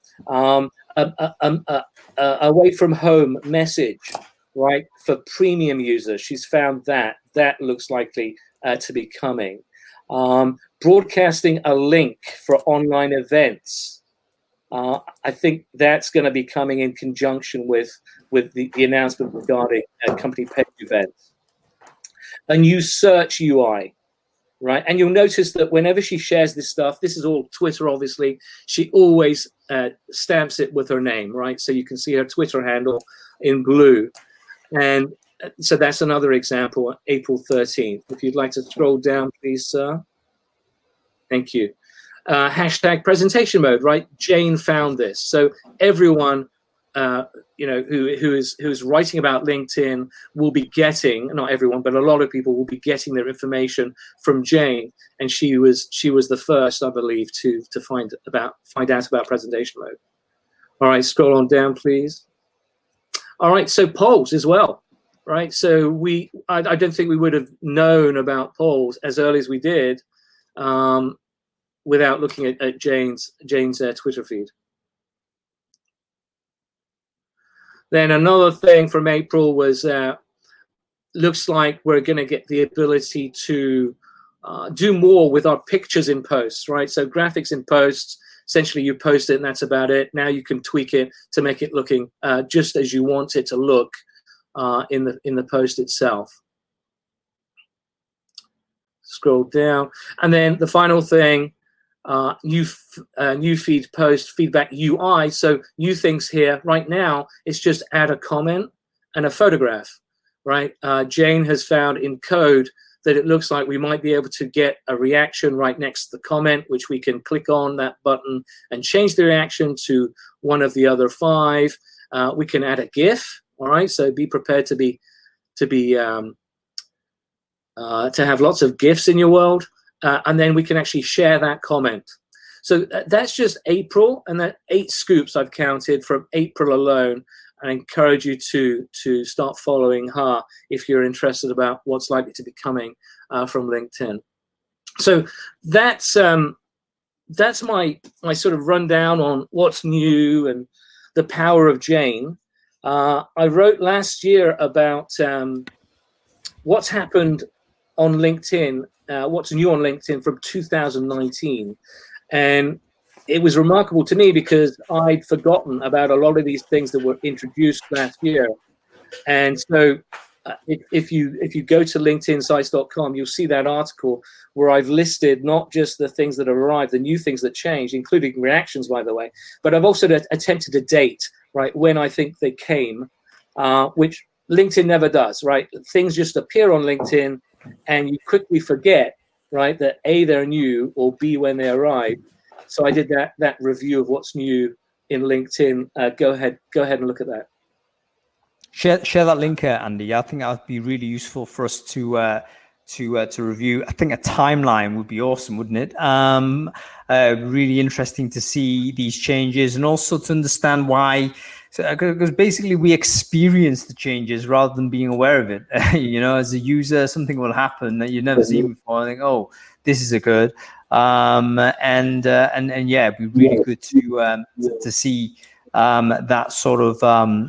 C: Away from home message, right, for premium users. She's found that looks likely to be coming. Broadcasting a link for online events. I think that's going to be coming in conjunction with the announcement regarding company page events. A new search UI, right? And you'll notice that whenever she shares this stuff, this is all Twitter, obviously, she always stamps it with her name, right? So you can see her Twitter handle in blue. And so that's another example, April 13th. If you'd like to scroll down, please, sir. Thank you. Hashtag presentation mode, right? Jane found this. So everyone, who is writing about LinkedIn will be getting, not everyone, but a lot of people will be getting their information from Jane. And she was the first, I believe, to find out about presentation mode. All right, scroll on down, please. All right, so polls as well, right? So I don't think we would have known about polls as early as we did without looking at Jane's Twitter feed. Then another thing from April was looks like we're going to get the ability to do more with our pictures in posts, right? So graphics in posts. Essentially, you post it and that's about it. Now you can tweak it to make it looking just as you want it to look in the post itself. Scroll down, and then the final thing, new feed post feedback UI. So new things here right now. It's just add a comment and a photograph, right? Jane has found in code that it looks like we might be able to get a reaction right next to the comment, which we can click on that button and change the reaction to one of the other 5. We can add a GIF, all right? So be prepared to have lots of GIFs in your world, and then we can actually share that comment. So that's just April, and that 8 scoops I've counted from April alone. I encourage you to start following her if you're interested about what's likely to be coming from LinkedIn. So that's my sort of rundown on what's new and the power of Jane. I wrote last year about what's happened on LinkedIn, what's new on LinkedIn from 2019, and it was remarkable to me because I'd forgotten about a lot of these things that were introduced last year. And so if you go to LinkedInsites.com, you'll see that article where I've listed not just the things that arrived, the new things that changed, including reactions, by the way, but I've also attempted to date, right, when I think they came, which LinkedIn never does, right? Things just appear on LinkedIn and you quickly forget, right, that A, they're new, or B, when they arrive. So I did that review of what's new in LinkedIn. Go ahead and look at that.
B: Share that link, Andy. I think that would be really useful for us to review. I think a timeline would be awesome, wouldn't it? Really interesting to see these changes and also to understand why. So, because basically we experience the changes rather than being aware of it. As a user, something will happen that you've never seen before. I think, oh, this is good, and yeah, it'd be really good to see that sort of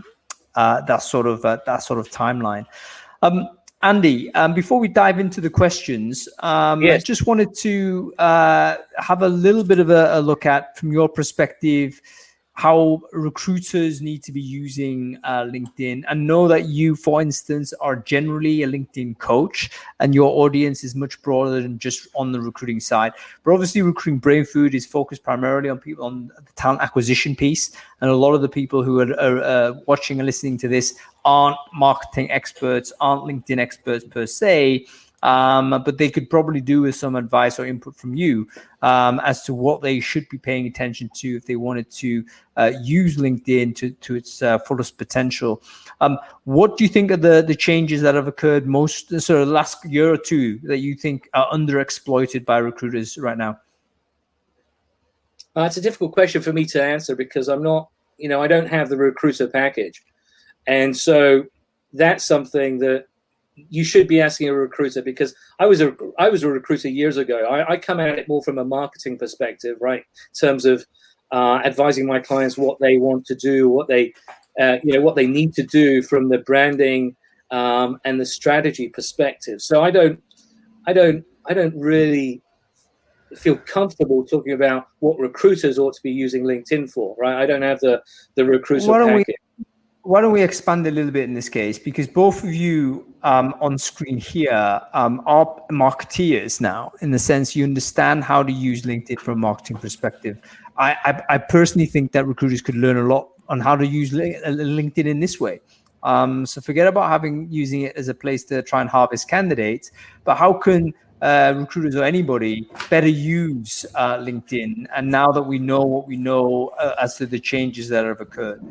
B: timeline. Andy, before we dive into the questions,
C: yes.
B: I just wanted to have a little bit of a look at, from your perspective, how recruiters need to be using LinkedIn. I know that you, for instance, are generally a LinkedIn coach and your audience is much broader than just on the recruiting side. But obviously Recruiting Brain Food is focused primarily on people on the talent acquisition piece. And a lot of the people who are watching and listening to this aren't marketing experts, aren't LinkedIn experts per se. But they could probably do with some advice or input from you as to what they should be paying attention to if they wanted to use LinkedIn to its fullest potential. What do you think are the changes that have occurred most sort of last year or two that you think are underexploited by recruiters right now?
C: It's a difficult question for me to answer because I'm not, I don't have the recruiter package. And so that's something that you should be asking a recruiter, because I was a recruiter years ago. I come at it more from a marketing perspective, right? In terms of advising my clients what they want to do, what they need to do from the branding and the strategy perspective. So I don't really feel comfortable talking about what recruiters ought to be using LinkedIn for, right? I don't have the recruiter package.
B: Why don't we expand a little bit in this case? Because both of you on screen here are marketeers now, in the sense you understand how to use LinkedIn from a marketing perspective. I personally think that recruiters could learn a lot on how to use LinkedIn in this way. So forget about using it as a place to try and harvest candidates, but how can recruiters or anybody better use LinkedIn? And now that we know what we know as to the changes that have occurred.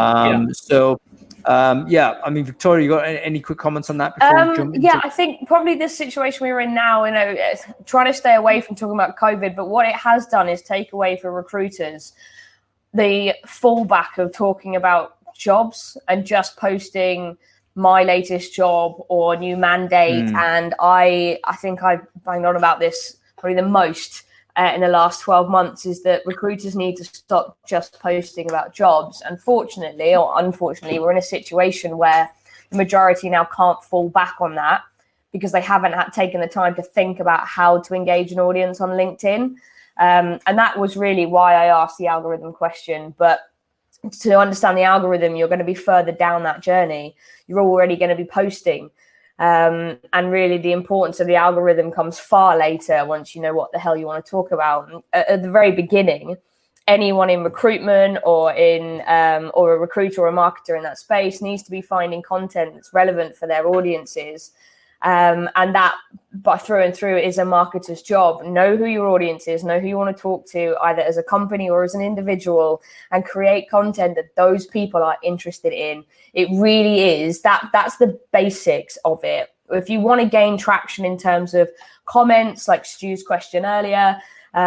B: Victoria, you got any quick comments on that before we jump into?
A: I think probably this situation we're in now, trying to stay away from talking about COVID, but what it has done is take away for recruiters the fallback of talking about jobs and just posting my latest job or new mandate. And I think I've banged on about this probably the most in the last 12 months, is that recruiters need to stop just posting about jobs. And fortunately or unfortunately, we're in a situation where the majority now can't fall back on that because they haven't taken the time to think about how to engage an audience on LinkedIn. And that was really why I asked the algorithm question. But to understand the algorithm, you're going to be further down that journey. You're already going to be posting. And really the importance of the algorithm comes far later once you know what the hell you want to talk about. At the very beginning, anyone in recruitment or or a recruiter or a marketer in that space needs to be finding content that's relevant for their audiences. And that, by through and through, is a marketer's job. Know who your audience is, know who you want to talk to, either as a company or as an individual, and create content that those people are interested in. It really is that's the basics of it. If you want to gain traction in terms of comments, like Stu's question earlier,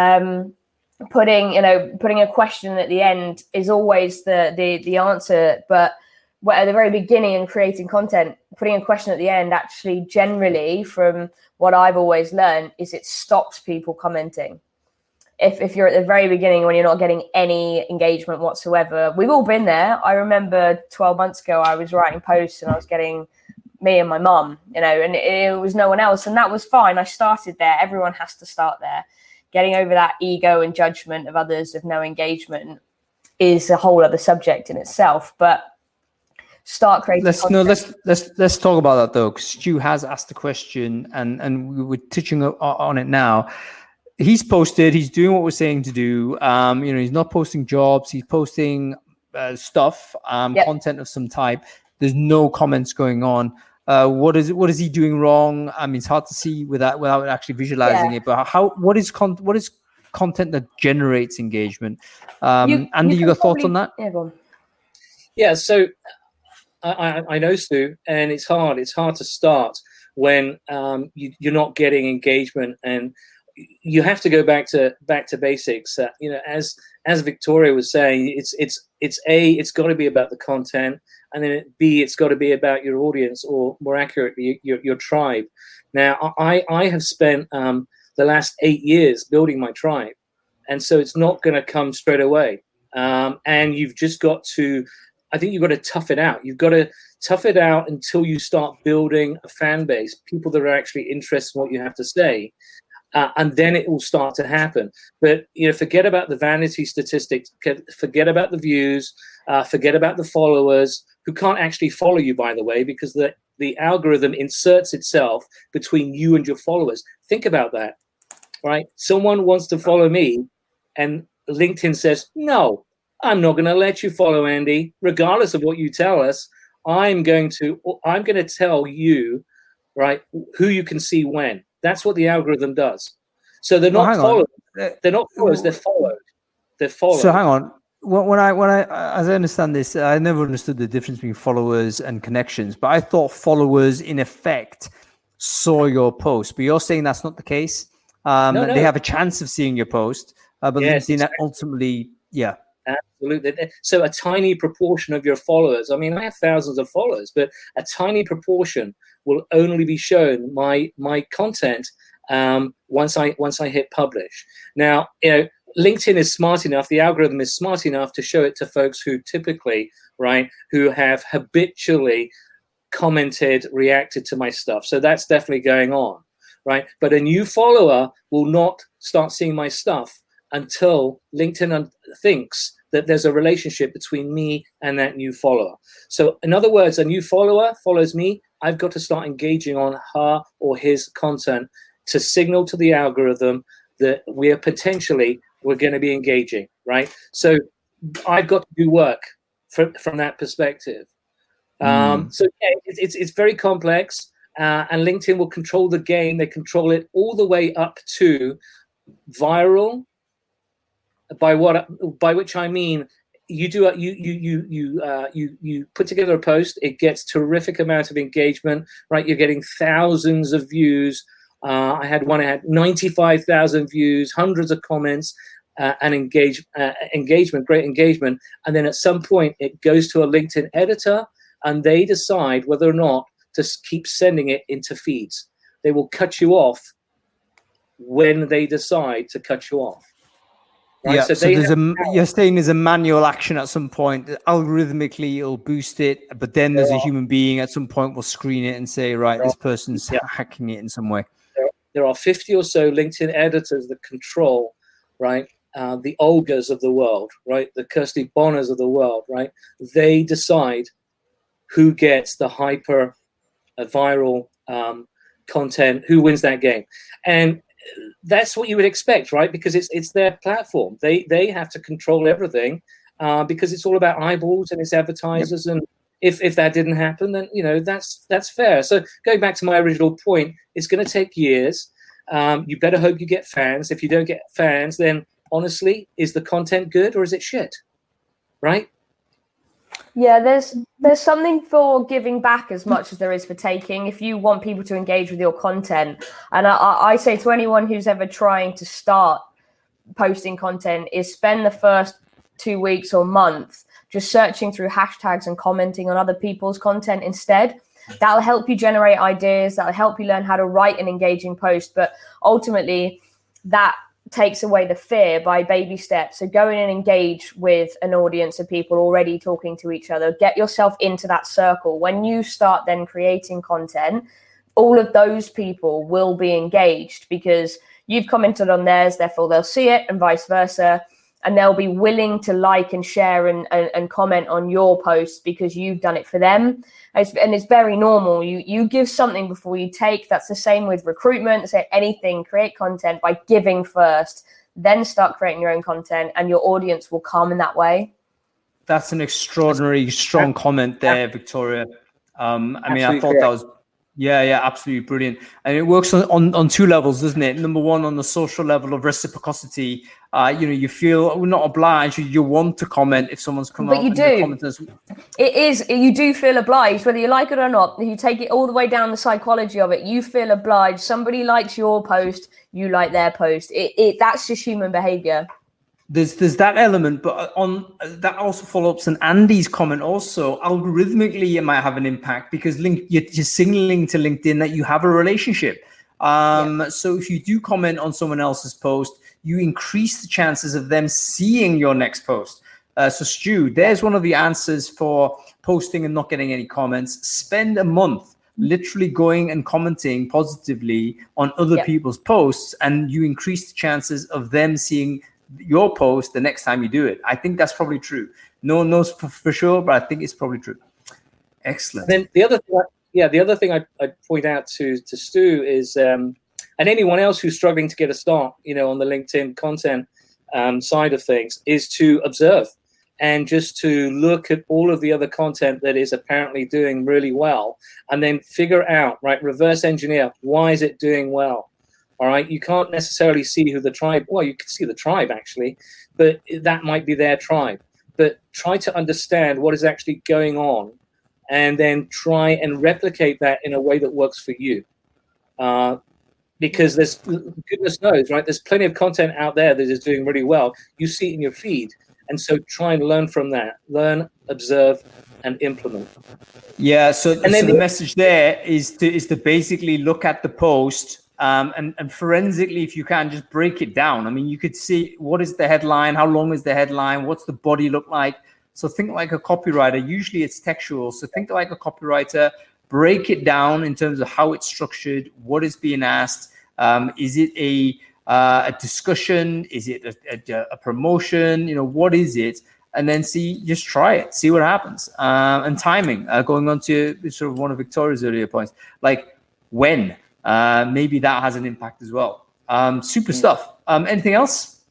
A: putting a question at the end is always the answer. But at the very beginning and creating content, putting a question at the end actually generally, from what I've always learned, is it stops people commenting. If you're at the very beginning when you're not getting any engagement whatsoever, we've all been there. I remember 12 months ago, I was writing posts and I was getting me and my mum, and it was no one else. And that was fine. I started there. Everyone has to start there. Getting over that ego and judgment of others, of no engagement, is a whole other subject in itself. But start creating content.
B: Let's talk about that though, because Stu has asked the question, and we were touching on it now. He's posted. He's doing what we're saying to do. He's not posting jobs. He's posting stuff, content of some type. There's no comments going on. What is he doing wrong? I mean, it's hard to see without actually visualizing it. But what is content that generates engagement? Andy, you got thoughts on that?
A: Yeah, go on.
C: Yeah. So I know, Stu, and it's hard. It's hard to start when you're not getting engagement, and you have to go back to basics. As Victoria was saying, it's got to be about the content, and then B, it's got to be about your audience, or more accurately, your tribe. Now, I have spent the last 8 years building my tribe, and so it's not going to come straight away. And you've just got to, I think you've got to tough it out. You've got to tough it out until you start building a fan base, people that are actually interested in what you have to say. And then it will start to happen. But forget about the vanity statistics, forget about the views, forget about the followers who can't actually follow you, by the way, because the algorithm inserts itself between you and your followers. Think about that, right? Someone wants to follow me, and LinkedIn says, no, I'm not going to let you follow Andy, regardless of what you tell us. I'm going to tell you, right, who you can see when. That's what the algorithm does. So they're not followed. They're not followers. They're followed. They're followed.
B: So hang on. When I, as I understand this, I never understood the difference between followers and connections. But I thought followers, in effect, saw your post. But you're saying that's not the case. No. They have a chance of seeing your post, but
C: yes,
B: LinkedIn ultimately, yeah.
C: Absolutely. So a tiny proportion of your followers, I mean, I have thousands of followers, but a tiny proportion will only be shown my content once I hit publish. Now, LinkedIn is smart enough, the algorithm is smart enough to show it to folks who typically, right, who have habitually commented, reacted to my stuff. So that's definitely going on, right? But a new follower will not start seeing my stuff until LinkedIn thinks that there's a relationship between me and that new follower. So in other words, a new follower follows me, I've got to start engaging on her or his content to signal to the algorithm that we're going to be engaging, right? So I've got to do work from that perspective. So yeah, it's very complex, and LinkedIn will control the game. They control it all the way up to viral. By which I mean you put together a post, it gets terrific amount of engagement, right? You're getting thousands of views. I had 95,000 views, hundreds of comments, and engagement, great engagement. And then at some point it goes to a LinkedIn editor, and they decide whether or not to keep sending it into feeds. They will cut you off when they decide to cut you off. Right?
B: Yeah, so you're saying there's a manual action at some point. Algorithmically, it'll boost it, but then there's a human being at some point will screen it and say, right, this person's hacking it in some way.
C: There are 50 or so LinkedIn editors that control, right, the Olgas of the world, right, the Kirsty Bonners of the world, right. They decide who gets the hyper viral content, who wins that game, and that's what you would expect, right? Because it's their platform. They have to control everything because it's all about eyeballs and it's advertisers. Yep. And if that didn't happen, then that's fair. So going back to my original point, it's going to take years. You better hope you get fans. If you don't get fans, then honestly, is the content good or is it shit? Right?
A: Yeah, there's something for giving back as much as there is for taking. If you want people to engage with your content, and I say to anyone who's ever trying to start posting content, is spend the first 2 weeks or month just searching through hashtags and commenting on other people's content instead. That'll help you generate ideas. That'll help you learn how to write an engaging post. But ultimately, that takes away the fear by baby steps. So go in and engage with an audience of people already talking to each other. Get yourself into that circle. When you start then creating content, all of those people will be engaged because you've commented on theirs, therefore they'll see it, and vice versa. and they'll be willing to like and share and comment on your posts because you've done it for them. And it's very normal. You give something before you take. That's the same with recruitment. Say anything, create content by giving first, then start creating your own content, and your audience will come in that way.
B: That's an extraordinary strong comment there, Victoria. I mean, I thought that was absolutely brilliant. And it works on two levels, doesn't it? Number one, on the social level of reciprocity, you feel we're not obliged. You want to comment if someone's come up. But you do.
A: You do feel obliged, whether you like it or not. If you take it all the way down the psychology of it, you feel obliged. Somebody likes your post, you like their post. That's just human behavior.
B: There's that element, but on that also follow-ups on Andy's comment also, algorithmically it might have an impact because you're signaling to LinkedIn that you have a relationship. So if you do comment on someone else's post, you increase the chances of them seeing your next post. So Stu, there's one of the answers for posting and not getting any comments. Spend a month literally going and commenting positively on other people's posts, and you increase the chances of them seeing your post the next time you do it. I think that's probably true. No one knows for sure, but I think it's probably true. Excellent.
C: And then the other thing I'd point out to Stu is, and anyone else who's struggling to get a start, on the LinkedIn content side of things, is to observe and just to look at all of the other content that is apparently doing really well, and then figure out, reverse engineer, why is it doing well? All right, you can't necessarily see who the tribe. Well, you can see the tribe actually, but that might be their tribe. But try to understand what is actually going on, and then try and replicate that in a way that works for you. Because there's, goodness knows, there's plenty of content out there that is doing really well. You see it in your feed, and so try and learn from that. Learn, observe, and implement.
B: Yeah. So the message there is to basically look at the post. And forensically, if you can, just break it down. I mean, you could see what is the headline, how long is the headline, what's the body look like. So think like a copywriter. Usually it's textual. So think like a copywriter, break it down in terms of how it's structured, what is being asked. Is it a discussion? Is it a promotion? What is it? And then just try it, see what happens. And timing, going on to sort of one of Victoria's earlier points, like when. Maybe that has an impact as well. Super stuff. Anything else?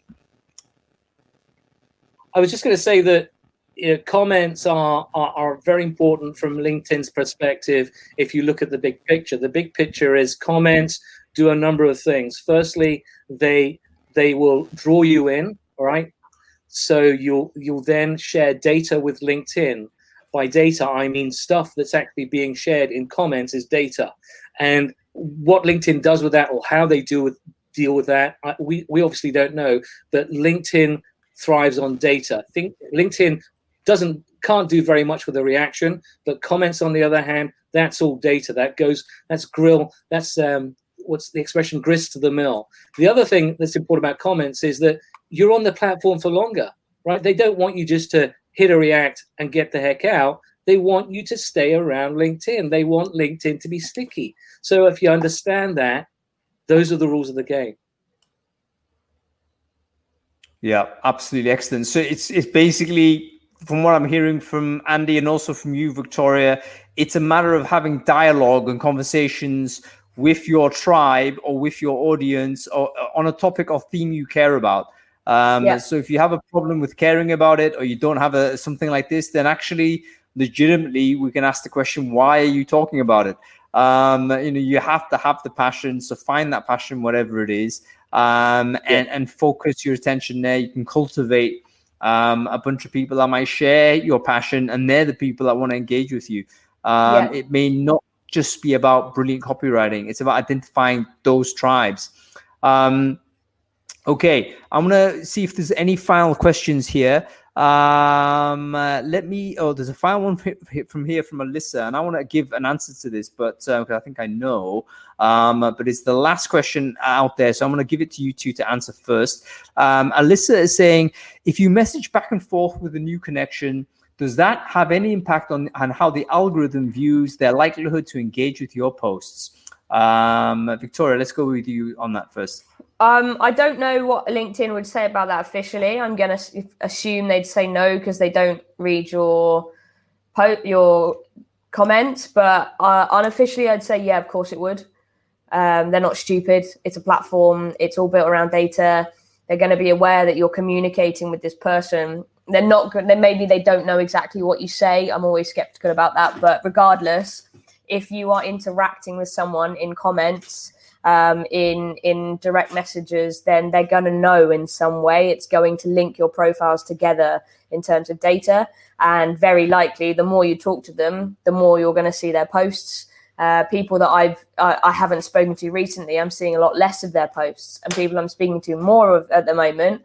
C: I was just going to say that comments are very important from LinkedIn's perspective. If you look at the big picture is comments do a number of things. Firstly, they will draw you in. All right. So you'll then share data with LinkedIn. By data, I mean stuff that's actually being shared in comments is data. And what LinkedIn does with that, or how they deal with that, we obviously don't know. But LinkedIn thrives on data. I think LinkedIn can't do very much with a reaction, but comments, on the other hand, that's all data. That's grill. That's what's the expression? Grist to the mill. The other thing that's important about comments is that you're on the platform for longer, right? They don't want you just to hit a react and get the heck out. They want you to stay around LinkedIn. They want LinkedIn to be sticky. So if you understand that, those are the rules of the game.
B: Yeah, absolutely excellent. So it's basically, from what I'm hearing from Andy and also from you, Victoria, it's a matter of having dialogue and conversations with your tribe or with your audience or on a topic or theme you care about. So if you have a problem with caring about it, or you don't have something like this, then actually legitimately we can ask the question, why are you talking about it? You have to have the passion. So find that passion, whatever it is, and focus your attention there. You can cultivate a bunch of people that might share your passion, and they're the people that want to engage with you. It may not just be about brilliant copywriting. It's about identifying those tribes. Okay, I'm gonna see if there's any final questions here. There's a final one from Alyssa, and I want to give an answer to this, but I think I know. But it's the last question out there, so I'm going to give it to you two to answer first. Alyssa is saying, if you message back and forth with a new connection, does that have any impact on how the algorithm views their likelihood to engage with your posts? Victoria, let's go with you on that first.
A: I don't know what LinkedIn would say about that officially. I'm going to assume they'd say no because they don't read your comments. But unofficially, I'd say, yeah, of course it would. They're not stupid. It's a platform. It's all built around data. They're going to be aware that you're communicating with this person. They're not good. Then maybe they don't know exactly what you say. I'm always skeptical about that. But regardless, if you are interacting with someone in comments, in direct messages, then they're going to know in some way. It's going to link your profiles together in terms of data, and very likely the more you talk to them, the more you're going to see their posts. People that I haven't spoken to recently, I'm seeing a lot less of their posts, and people I'm speaking to more of at the moment,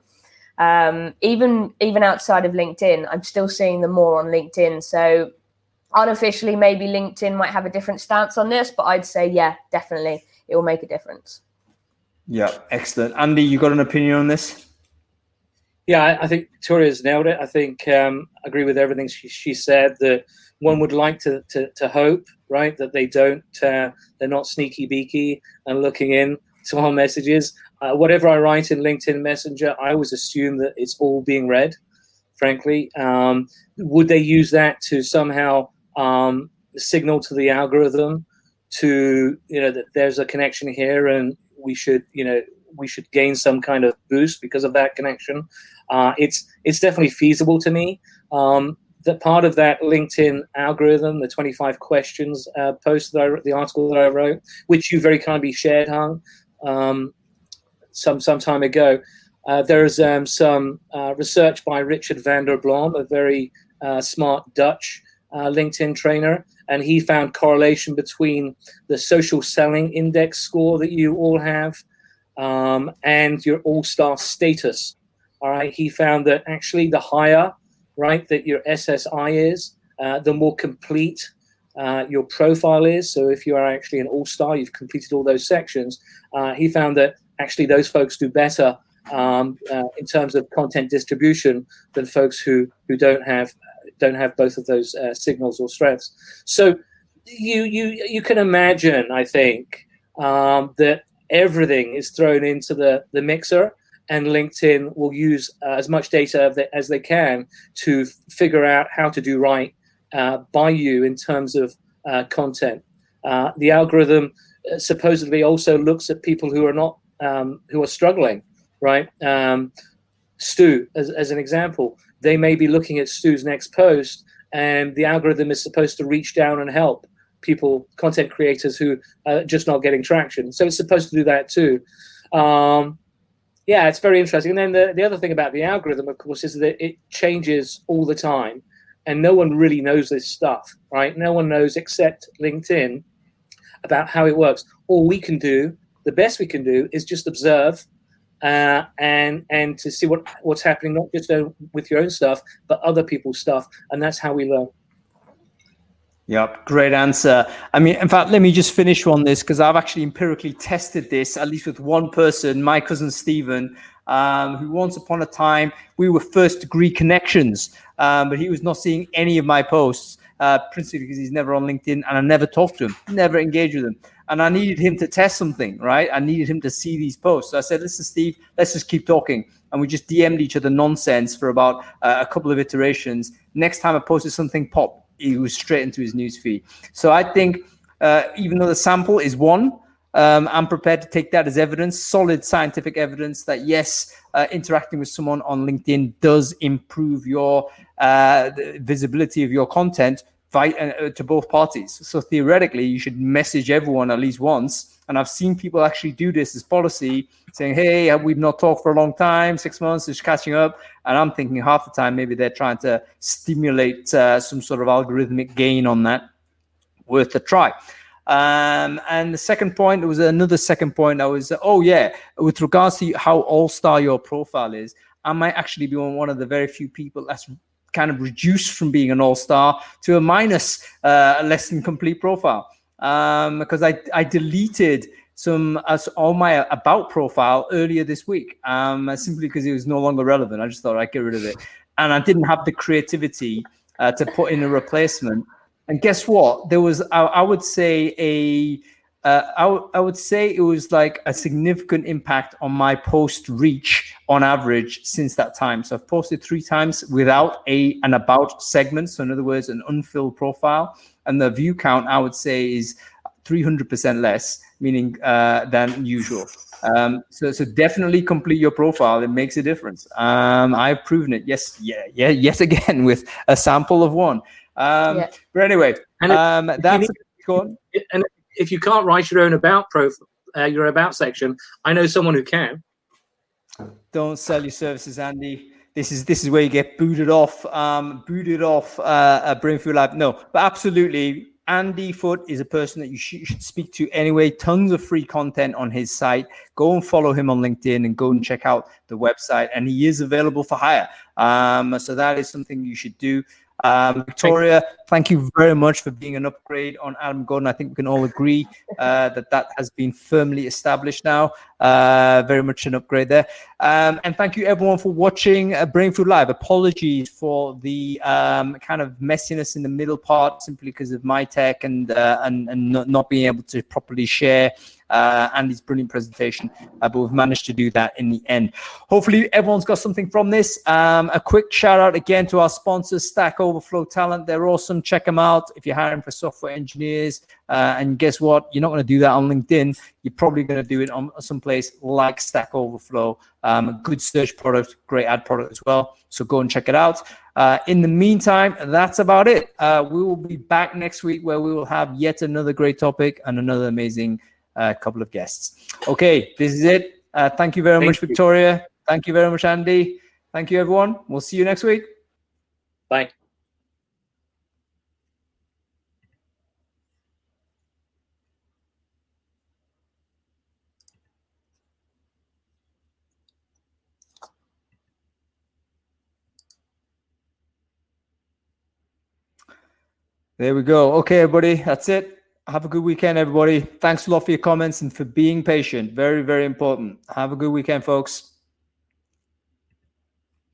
A: even outside of LinkedIn, I'm still seeing them more on LinkedIn. So unofficially, maybe LinkedIn might have a different stance on this, but I'd say, yeah, definitely. It will make a difference.
B: Yeah, excellent. Andy, you got an opinion on this?
C: Yeah, I think Victoria's nailed it. I think I agree with everything she said, that one would like to hope, right, that they don't, they're not sneaky beaky and looking in to our messages. Whatever I write in LinkedIn Messenger, I always assume that it's all being read, frankly. Would they use that to somehow signal to the algorithm to, that there's a connection here and we should gain some kind of boost because of that connection? It's definitely feasible to me. That part of that LinkedIn algorithm, the 25 questions post the article that I wrote, which you very kindly shared, Hung, some time ago. There is some research by Richard van der Blom, a very smart Dutch LinkedIn trainer, and he found correlation between the social selling index score that you all have and your all-star status. All right, he found that actually the higher, right, that your SSI is, the more complete your profile is. So if you are actually an all-star, you've completed all those sections. He found that actually those folks do better in terms of content distribution than folks who don't have both of those signals or strengths. So you can imagine, I think, that everything is thrown into the mixer, and LinkedIn will use as much data as they can to figure out how to do right by you in terms of content. The algorithm supposedly also looks at people who are not who are struggling, right? Stu, as an example, they may be looking at Stu's next post, and the algorithm is supposed to reach down and help people, content creators who are just not getting traction. So it's supposed to do that too. Yeah, it's very interesting. And then the other thing about the algorithm, of course, is that it changes all the time, and no one really knows this stuff, right? No one knows except LinkedIn about how it works. All we can do, the best we can do, is just observe and to see what's happening, not just with your own stuff, but other people's stuff, and that's how we learn.
B: Yep, great answer. I mean, in fact, let me just finish on this, because I've actually empirically tested this, at least with one person, my cousin Stephen, who once upon a time, we were first degree connections, but he was not seeing any of my posts, principally because he's never on LinkedIn, and I never talked to him, never engaged with him. And I needed him to test something, right? I needed him to see these posts. So I said, listen, Steve, let's just keep talking. And we just DM'd each other nonsense for about a couple of iterations. Next time I posted something, pop, he was straight into his newsfeed. So I think even though the sample is one, I'm prepared to take that as evidence, solid scientific evidence that yes, interacting with someone on LinkedIn does improve your visibility of your content to both parties. So theoretically, you should message everyone at least once. And I've seen people actually do this as policy, saying, hey, we've not talked for a long time, 6 months, just catching up. And I'm thinking half the time, maybe they're trying to stimulate some sort of algorithmic gain on that. Worth a try. And the second point, there was another second point. I was, with regards to how all-star your profile is, I might actually be one of the very few people that's kind of reduced from being an all-star to a minus, less than complete profile. Because I deleted all my about profile earlier this week, simply because it was no longer relevant. I just thought I'd get rid of it. And I didn't have the creativity to put in a replacement. And guess what? There was, I would say, I would say it was like a significant impact on my post reach on average since that time. So I've posted 3 times without an about segment. So in other words, an unfilled profile, and the view count I would say is 300% less, meaning than usual. So definitely complete your profile. It makes a difference. I've proven it. Yet again with a sample of 1. But anyway, that's go on.
C: And if you can't write your own about profile, your about section, I know someone who can.
B: Don't sell your services, Andy. This is where you get booted off. Brainfood Lab. No, but absolutely. Andy Foote is a person that you should speak to anyway. Tons of free content on his site. Go and follow him on LinkedIn and go and check out the website. And he is available for hire. So that is something you should do. Victoria, thank you very much for being an upgrade on Adam Gordon. I think we can all agree that has been firmly established now. Very much an upgrade there. And thank you everyone for watching Brainfood Live. Apologies for the kind of messiness in the middle part, simply because of my tech and not being able to properly share Andy's brilliant presentation, but we've managed to do that in the end. Hopefully everyone's got something from this. A quick shout out again to our sponsors, Stack Overflow Talent. They're awesome. Check them out if you're hiring for software engineers. And guess what? You're not going to do that on LinkedIn. You're probably going to do it on some place like Stack Overflow. A good search product, great ad product as well. So go and check it out. In the meantime, that's about it. We will be back next week where we will have yet another great topic and another amazing couple of guests. Okay, this is it. Thank you very much, Victoria. Thank you very much, Andy. Thank you, everyone. We'll see you next week.
C: Bye.
B: There we go. Okay, everybody, that's it. Have a good weekend, everybody. Thanks a lot for your comments and for being patient. Very, very important. Have a good weekend, folks.